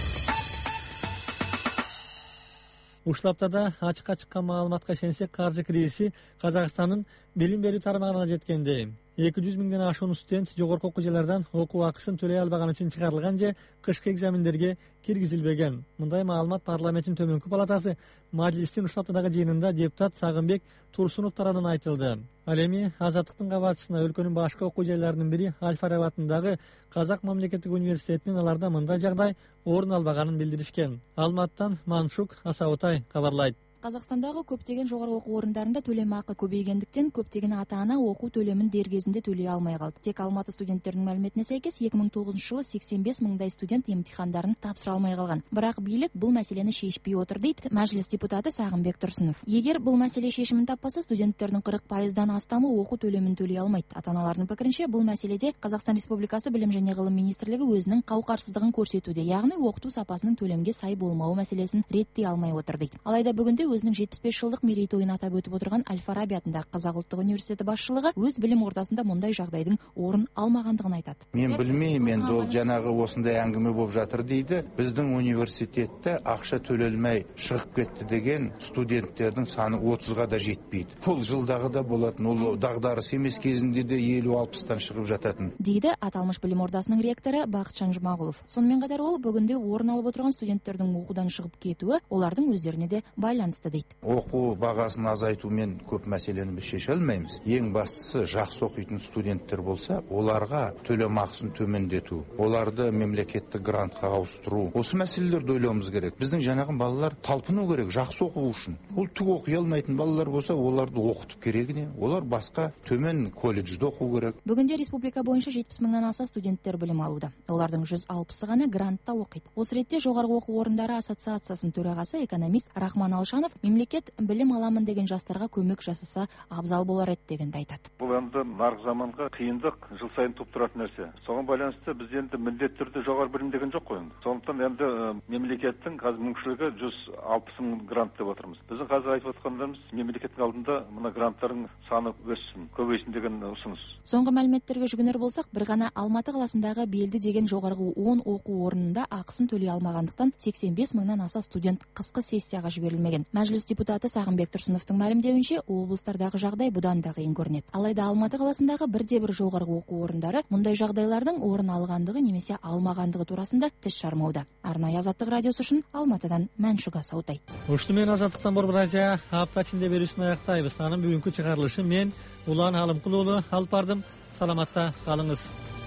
Ушул аптада ачыкка чыккан маалыматка ишенсек, каржы кризиси Казакстандын билим берүү тармагына жеткенде эки жүз миңден ашуун студент жогорку окуу жайлардан окуу акысын төлөй албаган үчүн чыгарылган же кышкы экзамендерге киргизилбеген. Мындай маалымат парламенттин төмөнкү палатасы Мажилистин ушул аптадагы жыйынында депутат Сагынбек Турсунов тарабынан айтылды. Ал эми Азаттыктын кабарчысына өлкөнүн башка окуу жайларынын бири Аль-Фараби атындагы Казак мамлекеттик университетинин аларда мындай жагдай орун албаганын билдиришкен. Алматтан Маншук Асаутай кабарлайт. Казакстандагы көптөгөн жогорку окуу орундарында төлөм акы көбөйгөндүктөн көптөгөн ата-ана окуу төлөмүн дер кезинде төлөй алмай калды. Тек Алматы студенттеринин маалиметине сейкес эки миң тогузунчу жылы сексен беш миңдай студент имтихандарын тапшыра алмай калган. Бирок бийлик бул маселени шешпей отур дейт Мажилис депутаты Сагынбек Турсунов. Эгер бул маселе шешимин таппаса, студенттердин кырк пайыздан астамы окуу төлөмүн төлөй алмайт. Ата-аналардын пикиринче, бул маселеде Казакстан Республикасы Билим жана Гылым министрлиги өзүнүн кабыкарсыздыгын көрсөтүүдө, ягны окутуу сапасынын төлөмгө сай болмоо маселесин реттей алмай отур дейт. Алайда бүгүндө өзүнүн жетимиш беш жылдык мерейтоюн атап өтүп отурган Аль-Фараби атындагы Казак улуттук университети башчылыгы өз билим ордасында мындай жагдайдын орун алмагандыгын айтат. Мен билмейм, энди ол жанагы осундай аңгеме болуп жатыр дейди. Биздин университетте акча төлөлмөй чыгып кетти деген студенттердин саны отузга да жетпейт. Бул жылдагы да болотун, ол дагдарыс эмес кезинде де элүү алпыстан чыгып жататын. Дейди аталмыш билим ордасынын ректору Бакытжан Жумагулов. Сонун катар ол бүгүндө орун алып отурган студенттердин окуудан чыгып кетүүі олардын өздөрүнө да байланысты дейт. Окуу багасын азайтуу менен көп маселени биз чече албайбыз. Эң бастысы жакшы окуйтун студенттер болса, оларга төлөм акысын төмөндөтүү, оларды мемлекеттик грантка ауыстыруу. Осы маселелерди ойлообуз керек. Биздин жанагы балалар талпынуу керек жакшы окуу үчүн. Бул түк окуй алмайтын балалар болса, оларды окутуп керек эмне? Олар башка төмөн колледжде окуу керек. Бүгүндө республика боюнча жетимиш миңден аса студенттер билим алууда. Олардын жүз алпысы гана грантта окуйт. Осы ретте Жогорку окуу орундары ассоциациясынын төрагасы экономист Рахман Алшанов мемлекет билим аламын деген жастарга көмөк жасаса абзал болор эт дегенди айтат. Бул эми наркы заманга кыйындык жыл сайын туп турат нерсе. Согон байланыштуу биз энди милдеттүү түрдө жогору билим деген жок коюнду. Сондуктан энди мемлекеттин азыр мүмкүнчүлүгү жүз алпыс миң грант деп отурмуз. Биздин азыр айтып аткандарыбыз мемлекеттин алдында мына гранттардын саны өссүн, көбөйсүн деген усунуш. Соңку маалиметтерге жүгүнөр болсак, бир гана Алматы каласындагы Белди деген жогорку он окуу орунунда акысын төлөй алмагандыктан сексен беш миңден аса студент кыскы сессияга жиберилмеген. Мажилис депутаты Сагынбек Турсуновдун маалимдеуинче, облустардагы жагдай будан да кыйын көрүнөт. Алайда Алматы каласындагы бирде бир жогорку окуу орундары мындай жагдайлардын орун алгандыгы немесе алмагандыгы туурасында тиш жармауда. Арнайы Азаттык радиосу үчүн Алматыдан Маншук Асаутай. Ушуну менен Азаттыктан Борбор Азия апта ичинде берүүсүн аяктайбыз. Анын бүгүнкү чыгарылышы мен Улан Алымкул уулу алып бардым. Саламатта калыңыз.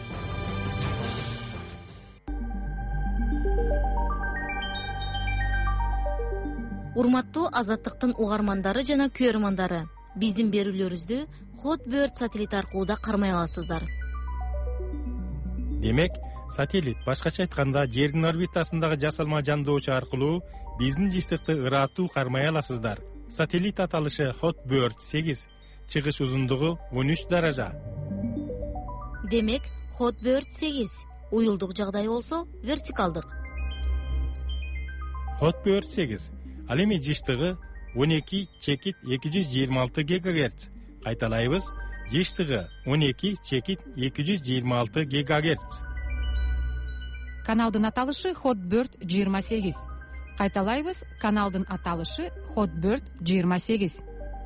Урматтуу Азаттыктын угармандары жана көрөрмандары, биздин берүүлөрүбүздү Hotbird сателлит аркылуу да кармай аласыздар. Демек, сателлит башкача айтканда жердин орбитасындагы жасалма жандоочу аркылуу биздин жыштыкты ыраттуу кармай аласыздар. Сателлит аталышы Hotbird сегиз, чыгыш узундугу он үч даража. Демек, Hotbird сегиз, уюлдук жагдай болсо вертикалдык. Hotbird сегиз Ал эми жыштыгы он эки чекит эки жүз жыйырма алты гигагерц. Кайталайбыз, жыштыгы он эки чекит эки жүз жыйырма алты гигагерц. Каналдын аталышы Hotbird жыйырма сегиз. Кайталайбыз, каналдын аталышы Hotbird жыйырма сегиз.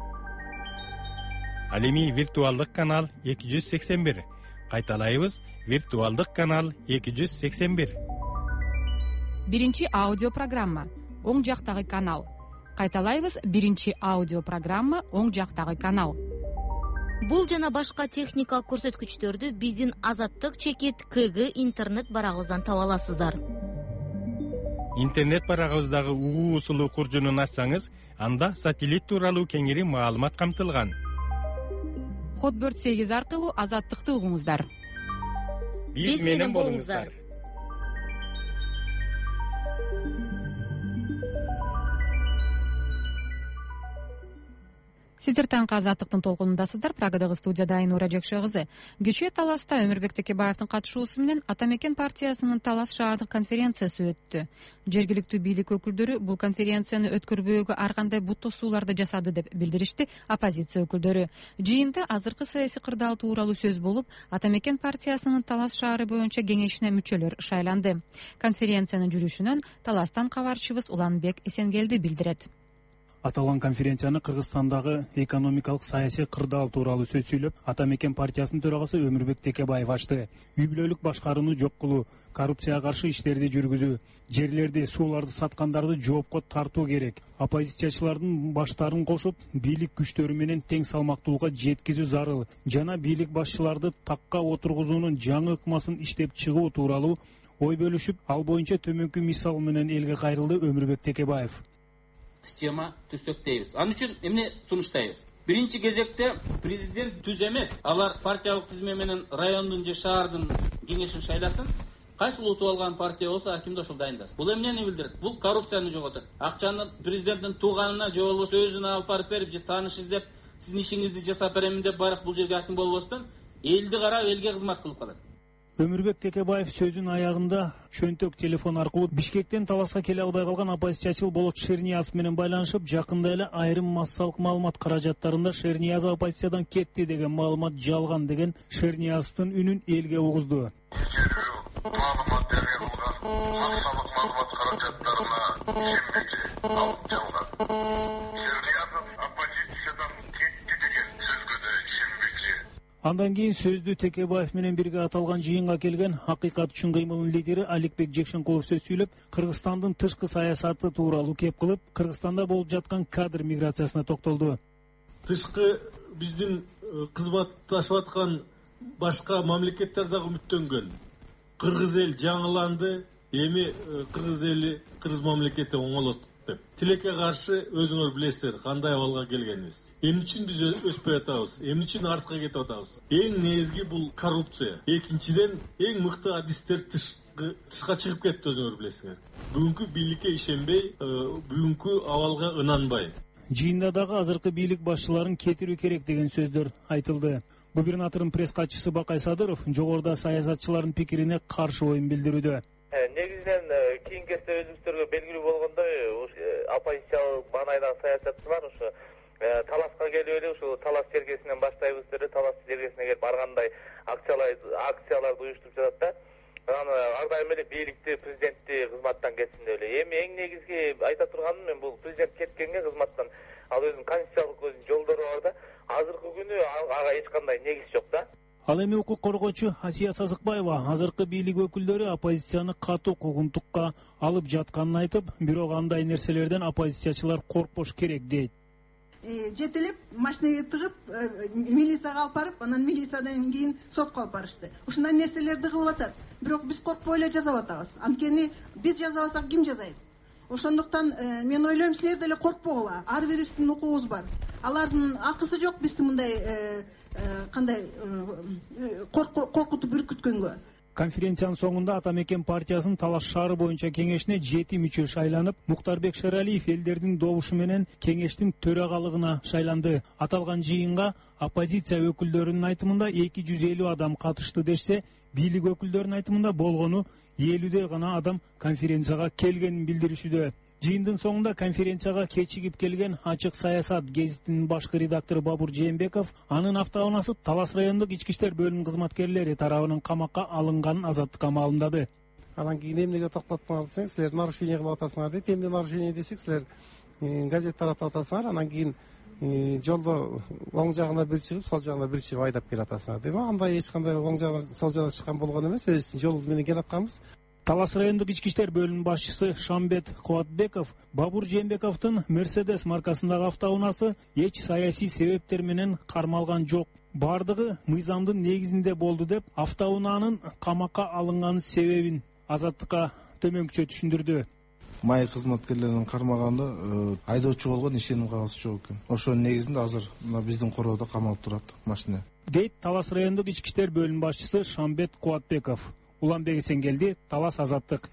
Ал эми виртуалдык канал эки жүз сексен бир. Кайталайбыз, виртуалдык канал эки жүз сексен бир. Биринчи аудио программа оң жактагы канал. Кайталайбыз, биринчи аудио программа оң жактагы канал. Бул жана башка техникалык көрсөткүчтөрдү биздин Азаттык чекит КГ интернет барагыбыздан таба аласыздар. Интернет барагыбыздагы угуу усулу куржунун ачсаңыз, анда сателлит тууралуу кеңири маалымат камтылган. Hotbird сегиз аркылуу Азаттыкты угуңуздар. Биз менен болуңуздар. Сиздер таңкы Азаттыктын толкунундасыздар. Прагадагы студияда Айнура Жекше кызы. Кечээ Таласта Өмүрбек Текебаевдин катышуусу менен Ата мекен партиясынын Талас шаардык конференциясы өттү. Жергиликтүү бийлик өкүлдөрү бул конференцияны өткөрбөөгө ар кандай бут тосууларды жасады деп билдиришти оппозиция өкүлдөрү. Жыйында азыркы саясий кырдаал тууралуу сөз болуп, Ата мекен партиясынын Талас шаары боюнча кеңешине мүчөлөр шайланды. Конференциянын жүрүшүнөн Таластан кабарчыбыз Уланбек Эсенгелди билдирет. Аталган конференцияны Кыргызстандагы экономикалык саясий кырдаал тууралуу сөз сүйлөп, Ата мекен партиясынын төрагасы Өмүрбек Текебаев ачты. Үй бүлөлүк башкарууну жок кылуу, коррупцияга каршы иштерди жүргүзүү, жерлерди, сууларды саткандарды жоопко тартуу керек. Оппозициячылардын баштарын кошуп, бийлик күчтөрү менен тең салмактуулукка жеткизүү зарыл. Жана бийлик башчыларды такка отургузуунун жаңы ыкмасын иштеп чыгуу тууралуу ой бөлүшүп, ал боюнча төмөнкү мисал менен элге кайрылды Өмүрбек Текебаев. Система түзөктөйбүз. Анын үчүн эмне сунуштайбыз? Биринчи кезекте президент түз эмес. Алар партиялык тизме менен райондун же шаардын кеңешин шайласын. Кайсы утуп алган партия болсо акимди ошол дайындасын. Бул эмнени билдирет? Бул коррупцияны жоготот. Акчаны президенттин тууганына же болбосо өзүнө алып барып берип же тааныш издеп, сиздин ишиңизди жасап беремин деп барып бул жерге аким болбостон, элди карап элге кызмат кылып калат. Өмүрбек Текебаев сөзүнүн аягында чөнтөк телефон аркылуу Бишкектен Таласка келе албай калган оппозициячыл Болот Шерниязов менен байланышып, жакында эле айрым массалык маалымат каражаттарында Шерниязов оппозициядан кетти деген маалымат жалган деген Шерниязовдун үнүн элге угузду. Маалымат берген массалык маалымат каражаттарына ишенбейт, алып жалган. Шерниязов оппозициядан кетти деген сөзгө да ишенбейт. Андан кийин сөздү Текебаев менен бирге аталган жыйынга келген Акыйкат үчүн кыймылдын лидери Аликбек Жекшенкулов сөз сүйлөп, Кыргызстандын тышкы саясаты тууралуу кеп кылып, Кыргызстанда болуп жаткан кадр миграциясына токтолду. Тышкы биздин кызматташып аткан башка мамлекеттер дагы үмүттөнгөн. Кыргыз эл жаңыланды, эми кыргыз эли, кыргыз мамлекети оңолот деп. Тилекке каршы өзүңөр билесиздер кандай абалга келгенибизди. Эмне үчүн биз өспөй атабыз? Эмне үчүн артка кетип атабыз? Эң негизги бул коррупция. Экинчиден эң мыкты адистер тышка чыгып кетти, өзүңөр билесиңер. Бүгүнкү бийликке ишенбей, бүгүнкү абалга ынанбай. Жыйында дагы азыркы бийлик башчыларын кетирүү керек деген сөздөр айтылды. Губернатордун пресс катчысы Бакай Садыров жогоруда саясатчылардын пикирине каршы оюн билдирүүдө. Негизинен кийинки кезде өзүңүздөргө белгилүү болгондой, оппозициялык маанайдагы саясатчылар ушу Таласка келип эле ушу Талас жергесинен баштайбыз деп, Талас жергесине келип ар кандай акцияларды уюштуруп жатат да. Аны ар дайым эле бийликти, президентти кызматтан кетсин деп эле. Эми эң негизги айта турганым мен бул президент кеткенге кызматтан ал өзүнүн конституциялык өзүнүн жолдору бар да. Азыркы күнү ага эч кандай негиз жок да. Ал эми укук коргоочу Асия Сазыкбаева азыркы бийлик өкүлдөрү оппозицияны катуу куугунтукка алып жатканын айтып, бирок андай нерселерден оппозициячылар коркпош керек дейт. Жетелеп, машинеге тыгып, милицияга алып барып, анан милициядан кийин сотко алып барышты. Ушундай нерселерди кылып атат. Бирок биз коркпой эле жазап атабыз. Анткени биз жазабасак ким жазайт? Ошондуктан мен ойлойм, силер деле коркпогула. Ар бирибиздин укугубуз бар. Алардын акысы жок биздин мындай кандай коркутуп үркүткөнгө. Конференциянын соңунда Ата мекен партиясынын Талас шаары боюнча кеңешине жети мүчө шайланып, Муктарбек Шералиев элдердин добушу менен кеңештин төрагалыгына шайланды. Аталган жыйынга оппозиция өкүлдөрүнүн айтымында эки жүз элүү адам катышты дешсе, бийлик өкүлдөрүнүн айтымында болгону элүүдөй гана адам конференцияга келгенин билдиришүүдө. Жыйындын соңунда конференцияга кечигип келген Ачык саясат гезитинин башкы редактору Бабур Жээнбеков анын автоунаасы Талас райондук ички иштер бөлүмүнүн кызматкерлери тарабынан камакка алынганын азаттыкка маалымдады. Анан кийин эмнеге токтотпаңар десең, силер нарушение кылып атасыңар дейт. Эмне нарушение десек, силер газет таратып атасыңар, анан кийин жолдо оң жагына бир чыгып, сол жагына бир чыгып айдап келатасыңар дейм. Андай эч кандай оң жагына, сол жагына чыккан болгон эмес, өзүбүздүн жолубуз менен келатканбыз. Талас райондук ички иштер бөлүмүнүн башчысы Шамбет Кубатбеков Бабур Жээнбековдун Мерседес маркасындагы автоунаасы эч саясий себептер менен кармалган жок. Бардыгы мыйзамдын негизинде болду деп автоунаанын камакка алынган себебин азаттыкка төмөнкүчө түшүндүрдү. Май кызматкерлеринин кармаганда айдоочу болгон ишеним кагазы жок экен. Ошонун негизинде азыр мына биздин короодо камалып турат машина. Дейт Талас райондук ички иштер бөлүмүнүн башчысы Шамбет Кубатбеков. Уланбек Эсенгелди, Талас Азаттык.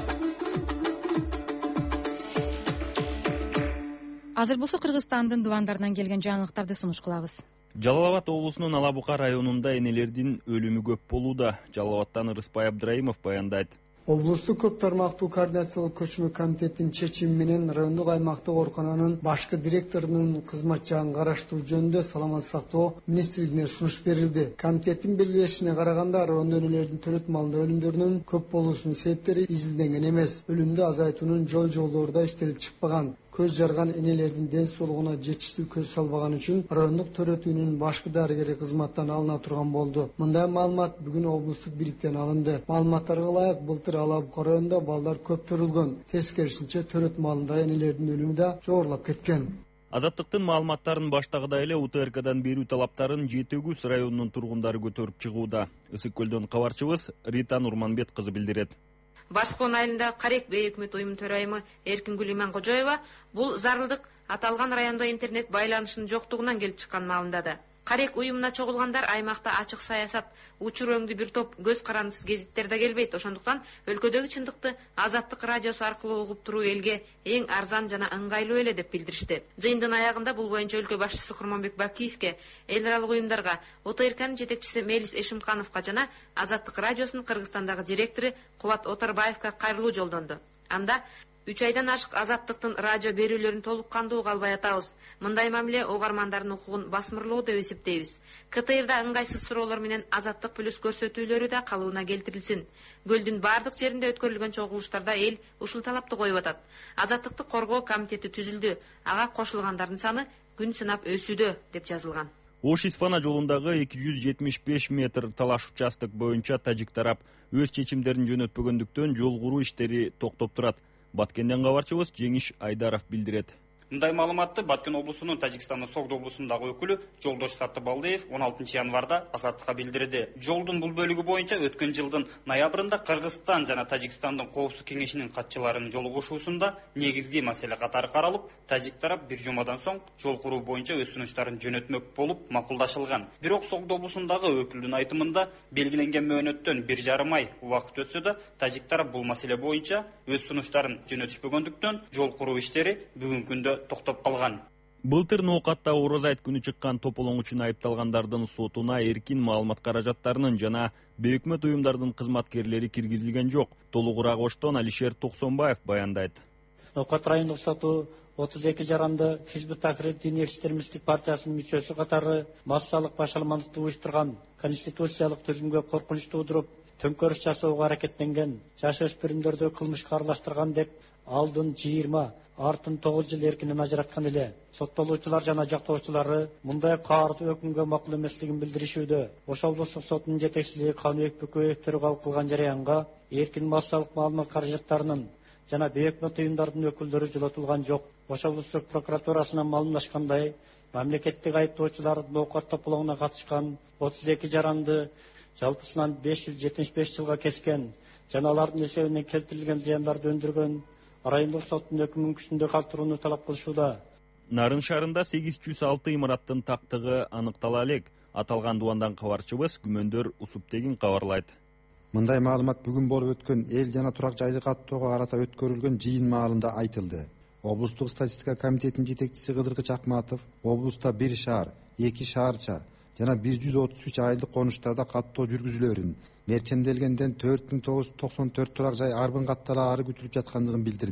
Азыр болсо Кыргызстандын дубандарынан келген жаңылыктарды сунуш кылабыз. Жалал Абад облусунун Ала Бука районунда энелердин өлүмү көп болууда. Жалал Абадтан Рыспай Абдраимов баяндайт. Облустук көп тармактуу координациялык көчмө комитетинин чечими менен райондук аймактык оорукананын башкы директорунун кызмат жагын караштыруу жөнүндө саламаттык сактоо министрлигине сунуш берилди. Комитеттин белгилешине караганда райондо энелердин төрөт малында өлүмдөрүнүн көп болуусунун себептери изилденген эмес. Өлүмдү азайтуунун жол жолдору да иштелип чыкпаган. Көз жарган энелердин ден соолугуна жетиштүү көз салбаган үчүн райондук төрөт үйүнүн башкы дарыгери кызматтан алына турган болду. Мындай маалымат бүгүн облустук бийликтен алынды. Маалыматтарга ылайык былтыр Ала Бука районунда балдар көп төрөлгөн. Тескерисинче төрөт малында энелердин өлүмү да жогорулап кеткен. Азаттыктын маалыматтарын баштагыдай эле У Т Р Кдан берүү талаптарын Жети Өгүз районунун тургундары көтөрүп чыгууда. Ысык көлдөн кабарчыбыз Рита Нурманбет кызы билдирет. Барскон айылында Карек бейөкмөт уюмунун төрайымы Эркингүл Иманкожоева бул зарылдык аталган райондо интернет байланышынын жоктугунан келип чыкканын маалымдады. Карек уюмуна чогулгандар аймакта ачык саясат, учур өңдүү бир топ көз карандысыз гезиттер да келбейт. Ошондуктан өлкөдөгү чындыкты Азаттык радиосу аркылуу угуп туруу элге эң арзан жана ыңгайлуу эле деп билдиришти. Жыйындын аягында бул боюнча өлкө башчысы Курманбек Бакиевке, эл аралык уюмдарга, У Т Р Кнын жетекчиси Мелис Эшимкановго жана Азаттык радиосунун Кыргызстандагы директору Кубат Оторбаевга кайрылуу жолдонду. Анда үч айдан ашык Азаттыктын радио берүүлөрүн толук кандуу калбай атабыз. Мындай мамиле угармандардын укугун басмырлоо деп эсептейбиз. К Т Рда ыңгайсыз суроолор менен Азаттык плюс көрсөтүүлөрү да калыбына келтирилсин. Көлдүн бардык жеринде өткөрүлгөн чогулуштарда эл ушул талапты коюп атат. Азаттыкты коргоо комитети түзүлдү. Ага кошулгандардын саны күн сынап өсүүдө деп жазылган. Ош-Исфана жолундагы эки жүз жетимиш беш метр талаш участок боюнча тажик тарап өз чечимдерин жөнөтпөгөндүктөн жол куруу иштери токтоп турат. Баткенден кабарчыбыз Жеңиш Айдаров билдирет. Мындай маалыматты Баткен облусунун Тажикстандын Согдо облусундагы өкүлү Жолдош Саттыбалдиев он алтынчы январда Азаттыкка билдирди. Жолдун бул бөлүгү боюнча өткөн жылдын ноябрында Кыргызстан жана Тажикстандын коопсуздук кеңешинин катчыларынын жолугушуусунда негизги маселе катары каралып, тажик тарап бир жумадан соң жол куруу боюнча өз сунуштарын жөнөтмөк болуп макулдашылган. Бирок Согдо облусундагы өкүлдүн айтымында белгиленген мөөнөттөн бир жарым ай убакыт өтсө да тажик тарап бул маселе боюнча өз сунуштарын жөнөтүшпөгөндүктөн жол куруу иштери бүгүнкү күндө токтоп калган. Былтыр Ноокатта Орозо айт күнү чыккан тополоң үчүн айыпталгандардын сотуна эркин маалымат каражаттарынын жана бейөкмөт уюмдардын кызматкерлери киргизилген жок. Толугураак Оштон Алишер Токсонбаев баяндайт. Ноокат райондук соту отуз эки жаранды Хизбут Тахрир диний экстремисттик партиясынын мүчөсү катары массалык башаламандыкты уюштурган, конституциялык түзүмгө коркунуч туудуруп, төңкөрүш жасоого аракеттенген, жаш өспүрүмдөрдү кылмышка аралаштырган деп алдын жыйырма, артын тогуз жыл эркинен ажыраткан эле. Соттолуучулар жана жактоочулары мындай каардуу өкүмгө макул эмеслигин билдиришүүдө. Ош облустук сотунун жетекчилиги Калмыбек Бөкөев төрөгалык кылган жарыянга эркин массалык маалымат каражаттарынын жана бейөкмөт уюмдардын өкүлдөрү жолотулган жок. Ош облустук прокуратурасынан маалымдашкандай, мамлекеттик айыптоочулар Ноокат тополоңуна катышкан отуз эки жаранды жалпысынан беш жүз жетимиш беш жылга кескен жана алардын эсебинен келтирилген зыяндарды өндүргөн райондук соттун өкүмүн күчүндө калтырууну талап кылышууда. Нарын шаарында сегиз жүз алты имараттын тактыгы аныктала элек. Аталган дубандан кабарчыбыз Күмөндөр Усуптегин кабарлайт. Мындай маалымат бүгүн болуп өткөн эл жана турак жайды каттоого карата өткөрүлгөн жыйын маалында айтылды. Облустук статистика комитетинин жетекчиси Кыдыркы Чакматов облуста бир шаар, эки шаарча жана бир жүз отуз үч айылдык конуштарда каттоо жүргүзүлөрүн, мерченделгенден төрт миң тогуз жүз токсон төрт турак жай арбын катталаары күтүлүп жаткандыгын билдирди.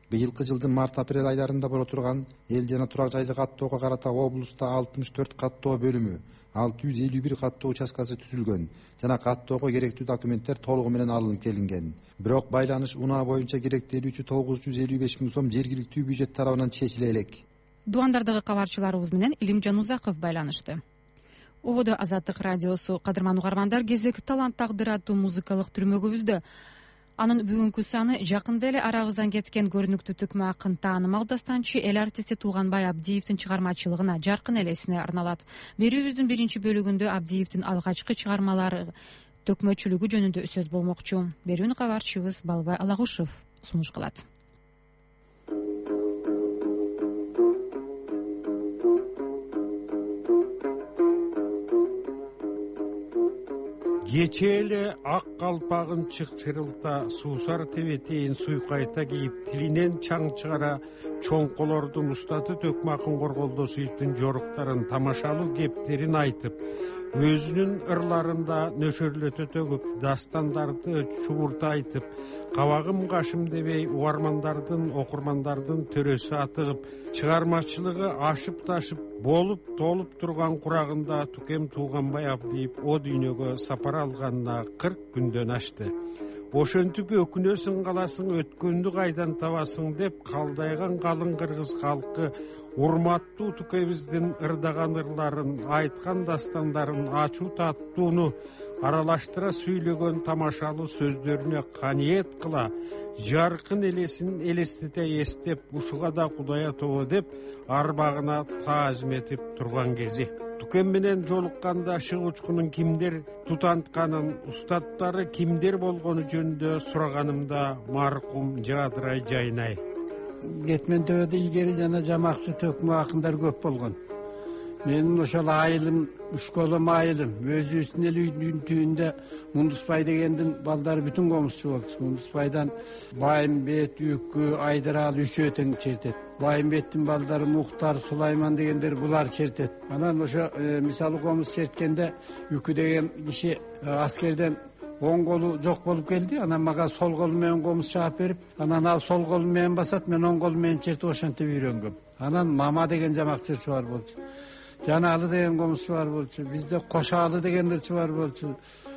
Быйылкы жылдын март-апрель айларында боло турган эл жана турак жайды каттоого карата облуста алтымыш төрт каттоо бөлүмү, алты жүз элүү бир каттоо участкасы түзүлгөн жана каттоого керектүү документтер толугу менен алынып келинген. Бирок байланыш унаа боюнча керектелүүчү тогуз жүз элүү беш миң сом жергиликтүү бюджет тарабынан чечиле элек. Дубандардагы кабарчыларыбыз менен Илим Жанузаков байланышты. Ободо Азаттык радиосу. Кадырман угармандар, кезек талант тагдыры аттуу музыкалык түрмөгүбүздө. Анын бүгүнкү саны жакында эле арабыздан кеткен көрүнүктүү түкмө акын таанымал дастанчы эл артисти Тууганбай Абдиевдин чыгармачылыгына жаркын элесине арналат. Берүүбүздүн биринчи бөлүгүндө Абдиевдин алгачкы чыгармалары төкмөчүлүгү жөнүндө сөз болмокчу. Берүүнү кабарчыбыз Балбай Алагушев сунуш кылат. Кече эле ак калпагын чыкчырылта, суусар тебетейин суйкайта кийип, тилинен чаң чыгара чоңколордун устаты төкмө акын Корголдосуевдин жоруктарын, тамашалуу кептерин айтып, өзүнүн ырларында нөшөрлөтө төгүп, дастандарды чубурта айтып, кабагым кашым дебей угармандардын, окурмандардын төрөсү атыгып, чыгармачылыгы ашып ташып, болуп толуп турган курагында Тукем Тууганбай Абдиев о дүйнөгө сапар алганына кырк күндөн ашты. Ошентип өкүнөсүң каласың, өткөндү кайдан табасың деп калдайган калың кыргыз калкы урматтуу Тукебиздин ырдаган ырларын, айткан дастандарын, ачуу таттууну аралаштыра сүйлөгөн тамашалуу сөздөрүнө каниет кыла, жаркын элесин элестете эстеп, ушуга да Кудая тобо деп арбагына таазим этип турган кези. Тукем менен жолукканда шык учкунун кимдер тутантканын, устаттары кимдер болгону жөнүндө сураганымда маркум Жадырай Жайнай. Кетмен төбөдө илгери жана жамакчы төкмө акындар көп болгон. Менин ошол айылым, Ушколум айылым, өзүбүздүн эл үйдүн түбүндө Мундуспай дегендин балдары бүтүн комузчу болчу. Мундуспайдан Байымбет, Үккү, Айдарал үчөө тең чертет. Байымбеттин балдары Мухтар, Сулайман дегендер булар чертет. Анан ошо мисалы комуз черткенде Үккү деген киши аскерден оң колу жок болуп келди. Анан мага сол колу менен комуз чаап берип, анан ал сол колу менен басат, мен оң колу менен чертип ошентип үйрөнгөм. Анан Мама деген жамакчырчы бар болчу. Жаналы деген комузчу бар болчу. Бизде Кошалы дегендерчи бар болчу.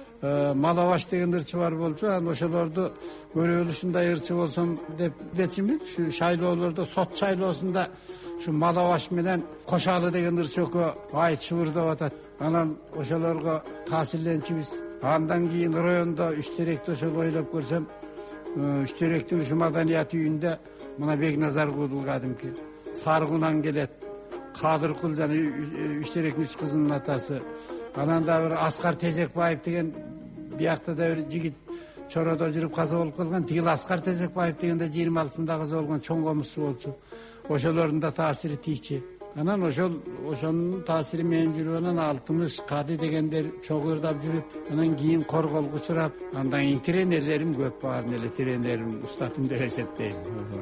Малабаш дегендерчи бар болчу. Анан ошолорду көрөлү ушундай ырчы болсом деп дечими, ушу шайлоолордо сот шайлоосунда ушу Малабаш менен Кошалы деген ырчы экөө айт шыбырдап атат. Анан ошолорго таасирленчибиз. Андан кийин райондо Үштеректи ошол ойлоп көрсөм, Үштеректин ушу маданият үйүндө мына Бекназаргулдун кадимки Саргунан келет. Кадыркул жана Үштеректин үч кызынын атасы. Анан да бир Аскар Тезекбаев деген биякта да бир жигит чоrodо жүрүп каза болуп калган. Тигил Аскар Тезекбаев дегенде жыйырма алтысында каза болгон чоң комузчу болчу. Ошолордун да таасири тийчи. Анан ошол ошонун таасири менен жүрүп, анан алтымыш Кады дегендер чогурдап жүрүп, анан кийин Корголго учурап, андан кийин тренерлерим көп бар, эле тренерим, устатым деп эсептейм.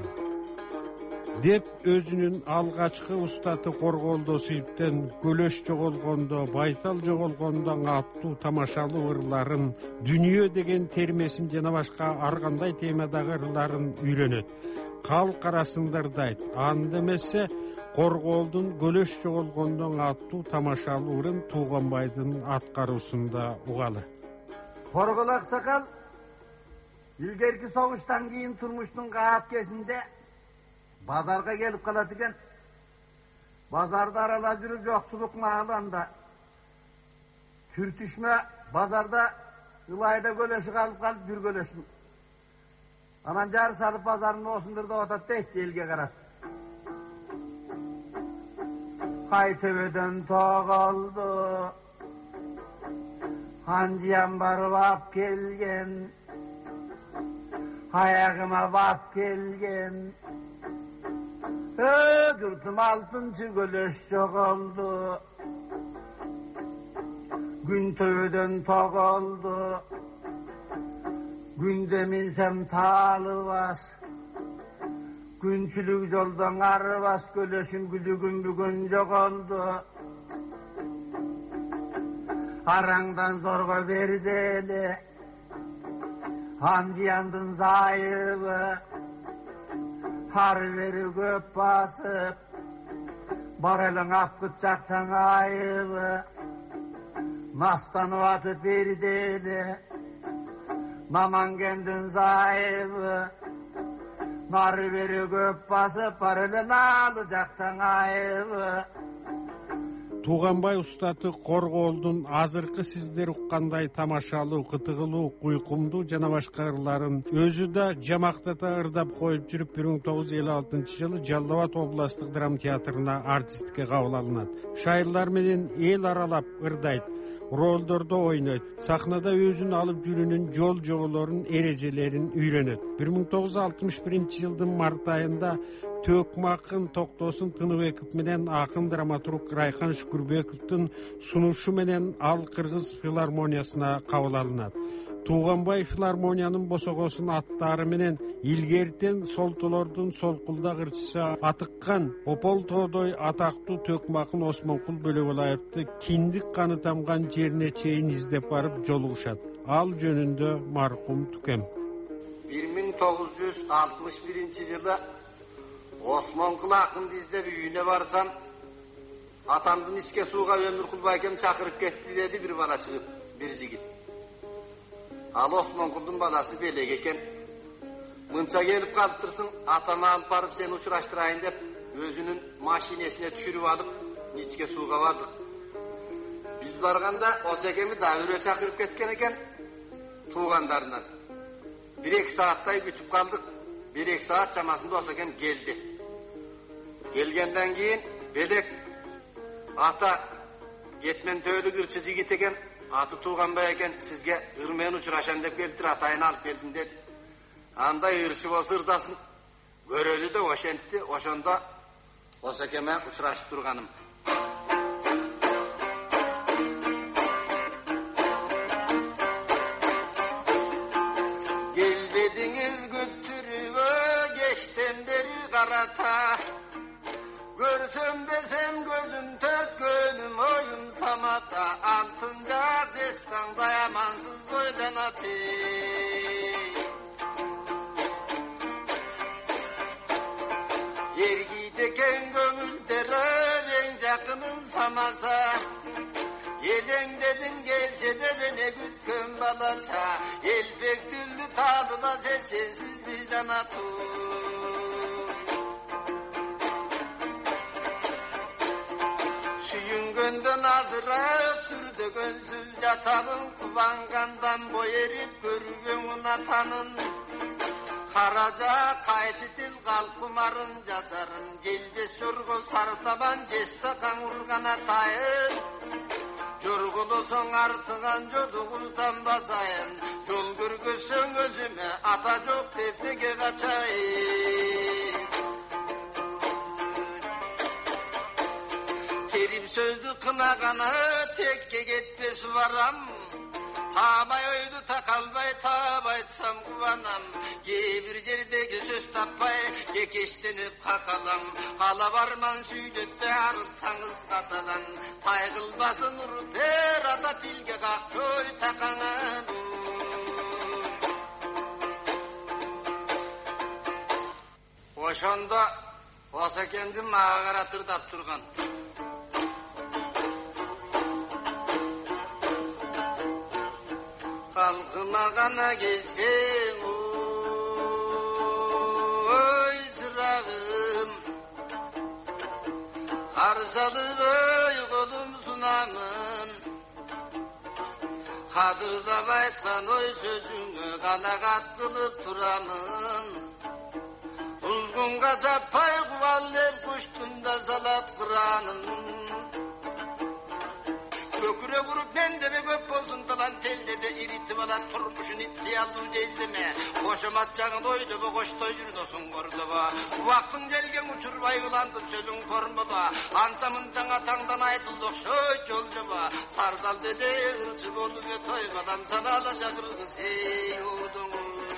Деп өзүнүн алгачкы устаты Корголдосуевден көлөш жоголгондо, байтал жоголгондо аттуу тамашалуу ырларын, дүнүйө деген термесин жана башка ар кандай темадагы ырларын үйрөнөт. Калк арасыңдар дейт. Анда эмесе Корголдун көлөш жоголгондо аттуу тамашалуу ырын Тууганбайдын аткаруусунда угалы. Коргол аксакал илгерки согуштан кийин турмуштун каат кезинде базарга келип калат экен. Базарда аралап жүрүп жокчулук маалында түртүшмө базарда ылайда көлөшү калып калып бир көлөшүн. Анан жары салып базардын оосундурда атат дейт, элге карап. Кай төбөдөн тоголду, Анжиян барып ап келген, аягыма бап келген. Журтум алтынчы көлөш жоголду, күн төбөдөн тоголду, күндө минсем таалыбас, күнчүлүк жолдон арыбас, көлөшүн күдүгүн бүгүн жоголду. Араңдан зорго берди эле Анжияндын зайыбы, Par veri köp basıp, barelin apkıt çaktan ayıbı, mastan vatı bir deli, maman kendin zayıbı, nar veri köp basıp, barelin alacaktan ayıbı. Туганбай устаты Корголдун азыркы сиздер уккандай тамашалуу, кытыгылуу, куйкумдуу жана башка ырларын өзү да жамактата ырдап коюп жүрүп бир миң тогуз жүз элүү алтынчы жылы Жалал Абад областтык драма театрына артистке кабыл алынат. Шайырлар менен эл аралап ырдайт, ролдордо ойнойт, сахнада өзүн алып жүрүүнүн жол жоболорун, эрежелерин үйрөнөт. бир миң тогуз жүз алтымыш биринчи жылдын март айында Төкмакын Токтосун Тыныбеков менен акын драматург Райхан Шүкүрбековдун сунушу менен ал Кыргыз филармониясына кабыл алынат. Туганбай филармониянын босогосун аттары менен илгертен солтолордун солкулдак ырчысы атыккан Опол тоодой атактуу Төкмакын Осмонкул Бөлөбалаевди киндик каны тамган жерине чейин издеп барып жолугушат. Ал жөнүндө маркум Түкем. бир миң тогуз жүз алтымыш биринчи жылы Осмонкул акынды издеп үйүнө барсам, атамдын ичке сууга Өмүркул байкем чакырып кетти деди бир бала чыгып, бир жигит. Ал Осмонкулдун баласы белек экен. Мынча келип калыптырсың, атама алып барып сени учураштырайын деп, өзүнүн машинесине түшүрүп алып, ичке сууга бардык. Биз барганда Осекеми да өрө чакырып кеткен экен туугандарынан. бир эки сааттай күтүп калдык. бир эки саат чамасында Осекем келди. Келгенден кийин белек ата кетмен төөлүк ырчы жигит экен, аты Туганбай экен, сизге ыр менен учурашам деп келдир, атайын алып келдим деди. Андай ырчы болсо ырдасын, көрөлү да ошентти. Ошондо Осекеме учурашып турганым. Gelbediniz götürüve geçten beri karata, görsem desem gözüm tört, gönlüm oyum samata, altınca destan dayamansız boydan atayım. Yer giydeken gönüllere ben yakının samasa, Yelen dedim gelse de beni gütkün balaça, el pek tüllü tadı da sensiz bir cana Suyun gönden azırıp sürdü gönzül yatanın, kuvangandan boy erip görüven atanın. Karaca kayçı dil kalkumarın casarın, celbes yorgu sartaban cesta kanurgan atayın. Yorgulusun artığan joduguzdan basayın, yol görgüsün özüme ata çok tepkige kaçayım. Kerim sözdü kınagana tekke gitmesi varam, Tamay oydu takalbay tabaytsam kuvanam, Gebir jerdegi söz tappay gekeştenip kakalam, Hala barman süydötpe arıtsanız katadan, Taygılbasın urper ata tilge kakçoy takanan. Oşonda Osakemdin mağa karatırdap turgan. Halkıma kana gelsen oy çırağım, Harcalı oy kolum sunamın, Kadırda baytkan oy sözünü kanakat kılıp duramın. Uzgunga çapay kuvallev kuştunda salat kıranın. Köküre vurup mendeme köp olsun talan telde de iritip alan turmuşun itli aldığı cezleme. Koşum atacağın oydu bu koştoy yürüdosun kordu bu. Vaktın celgen uçurbay ulandıp sözün kormadı. Ançamın cana tangdan aytıldık şöyle yolcu bu. Sardal dede ırçı bolu ve toymadan sana alaşa kırgız ey yurdun.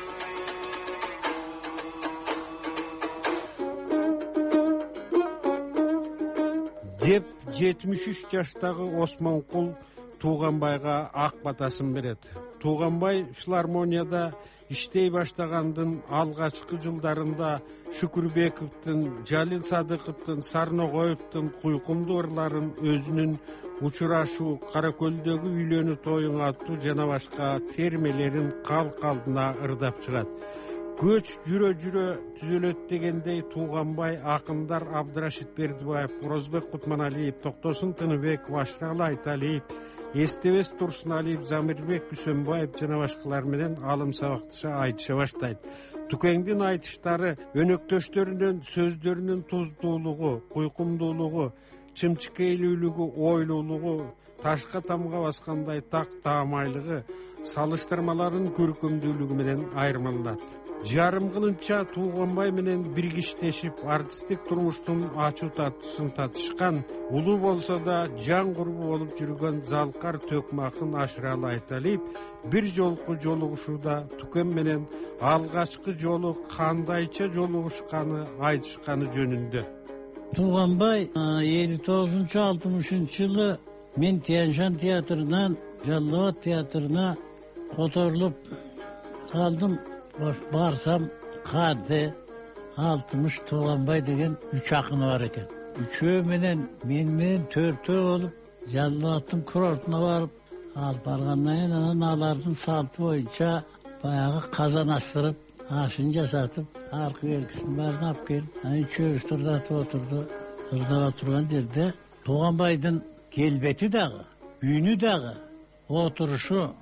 Деп жетимиш үч жаштагы Осмонкул Туганбайга ак батасын берет. Туганбай филармонияда иштей баштагандын алгачкы жылдарында Шүкүрбековдун, Жалил Садыковдун, Сарногоевдун куйкумдуу ырларын өзүнүн учурашуу, Кара көлдөгү үйлөнүү тоюң аттуу жана башка термелерин калк алдына ырдап чыгат. Көч жүрө жүрө түзөлөт дегендей Тууганбай акындар Абдрашит Бердибаев, Орозбек Кутманалиев, Токтосун Тыныбеков, Ашралы Айталиев, Эстебес Турсуналиев, Замирбек Күсөнбаев жана башкалар менен алым сабакташа айтыша баштайт. Түкеңдин айтыштары өнөктөштөрүнүн сөздөрүнүн туздуулугу, куйкумдуулугу, чымчыкейлүүлүгү, ойлуулугу, ташка тамга баскандай так таамайлыгы, салыштырмаларын көркөмдүүлүгү менен айырмаланат. Жарым кылынча Тууганбай менен биргиштешип, артисттик турмуштун ачуу тартуусун татышкан, улуу болсо да жан курбу болуп жүргөн Залкар Төкмакын Ашралы Айталиев бир жолку жолугушууда Түкем менен алгачкы жолу кандайча жолугушканы айтышканы жөнүндө. Тууганбай элүү тогузунчу алтымышынчы жылы мен Тянь-Шань театрынан Жалал театрына которулуп калдым. Барсам Кады, Алтымыш, Тууганбай деген үч акыны бар экен. Үчөө менен мен менен төртөө болуп Жалалаттын курортуна барып, алып баргандан кийин анан алардын салты боюнча баягы казан астырып, ашын жасатып, аркы белгисин баарын алып келип, анан үчөөбүз турдатып отурду. Ырдап турган жерде Тууганбайдын келбети дагы, үнү дагы, отурушу,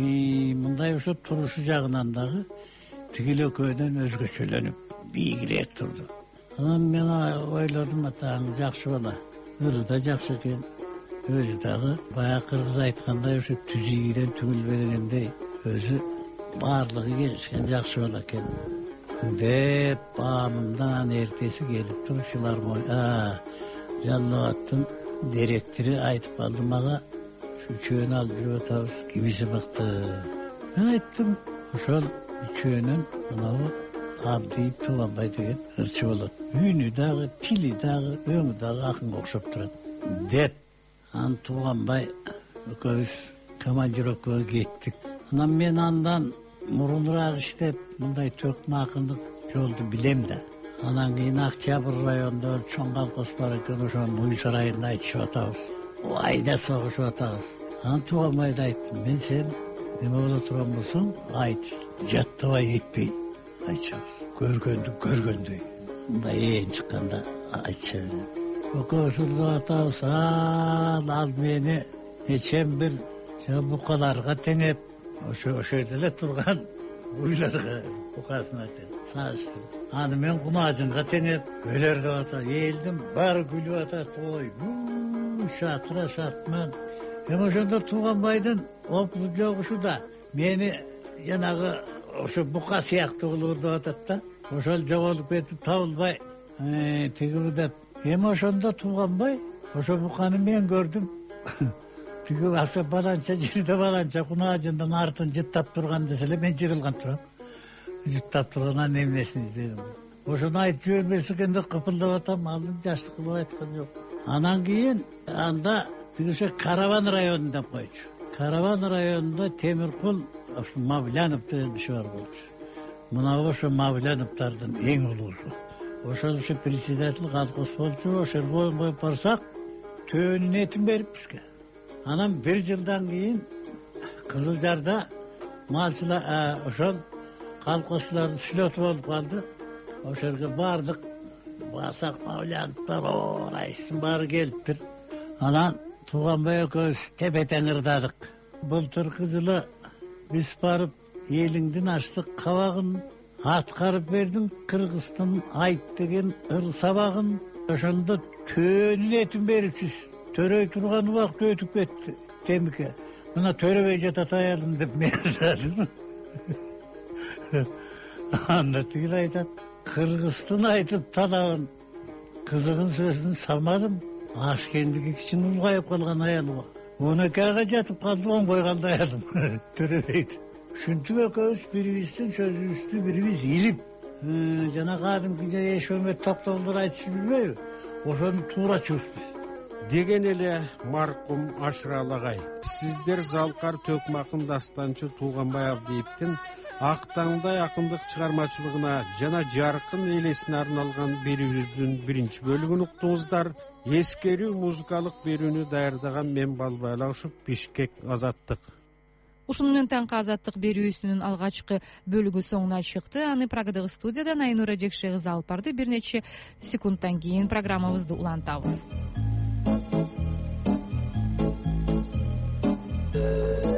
мындай ошо турушу жагынан дагы тигил экөөнөн өзгөчөлөнүп, бийигирээк турду. Анан мен ойлодум, атаң жакшы бала, ыры да жакшы экен, өзү дагы баягы кыргыз айткандай ошо түзийгиден түгүлбегендей, өзү баардыгы келишкен жакшы бала экен деп баамымдан эртеси келип туруп филармония а Жалал-абадтын директору айтып калды мага, үчөөнү алып жүрүп атабыз, кимиси мыкты. Мен айттым, ошол үчөөнүн мынабу Абдиев Тууганбай деген ырчы болот. Үнү дагы, тили дагы, өңү дагы акынга окшоп турат деп. Анан Тууганбай экөөбүз командировкага кеттик. Анан мен андан мурунураак иштеп, мындай Төкмө акындык жолду билем да. Анан кийин Октябрь районунда чоң колхоз бар экен, ошонун уй сарайында айтышып атабыз. Айда согушуп атабыз. Анан Тууганбайга айттым, мен сен неме боло турган болсоң, айт, жаттабай кетпей айтышабыз. Көргөндү көргөндөй. Мындай ээн чыкканда айтыша берет. Экөөбүз ырдап атабыз. Ал мени эчем бир букаларга теңеп, ошо ошо жерде эле турган уйларга букасына саштым. Аны мен кумажынга теңеп, өлөр деп атат. Элдин баары күлүп атат. Ой, шатыра шатман. Эми ошондо Тууганбайдын опулу жогушуда мени жанагы ошо бука сыяктуу кылып деп атат да. Ошол жоголуп кетип табылбай тиги деп. Эми ошондо Тууганбай ошо буканы мен көрдүм. Тиги ошо баланча жерде баланча кунажындан артын жыттап турган десе эле мен жырылган турам. Жыттап тургандан эмнесин издедим. Ошону айтып жибербесе экен деп кыпылдап атам, ал жаштык кылып айткан жок. Анан кийин анда тиги Караван району деп койчу. Караван районунда Темиркул ошо Мавлянов деген киши бар болчу. Мына ошо Мавляновдардын эң улуусу. Ошол ошо председатель колхоз болчу. Ошол боюн коюп барсак, төөнүн этин берип бизге. Анан бир жылдан кийин Кызыл Жарда малчылар ошол колхозчулардын слёту болуп калды. Ошол жерге бардык. Барсак Мавляновдор орайсын баары келиптир. Анан Тууганбай экөөбүз тепе-тең ырдадык. Былтыркы жылы биз барып элиңдин аштык кабагын аткарып бердиң, Кыргыздын айт деген ыр сабагын. Ошондо төөнүн этин берипсиз. Төрөй турган убакыт өтүп кетти. Темике. Мына төрөбөй жатат аялым деп мен ырдадым. Анда тигил айтат, Кыргыздын айтып талабын, кызыгын сөзүн салмадым. Ашкендиги кичине улгайып калган аялым. он эки айга жатып калды, оңбой калды аялым. Төрөбөйдү. Ушинтип экөөбүз бирибиздин сөзүбүздү бирибиз илип, жана кадимки Эшмемет Токтогулдар айтышып билбейби? Ошону туура чүрүшпүз. Деген эле маркум Ашралы агай, сиздер Залкар Төкмакын дастанчы Тууганбай Абдиевдин ак таңдай акындык чыгармачылыгына жана жаркын элесине арналган берүүбүздүн биринчи бөлүгүн уктуңуздар. Эскерүү музыкалык берүүнү даярдаган мен Балбай Алаушев, Бишкек, Азаттык. Ушуну менен таңкы Азаттык берүүсүнүн алгачкы бөлүгү соңуна чыкты. Аны Прагадагы студиядан Айнура Жекше кызы алып барды. Бир нече секундтан кийин программабызды улантабыз.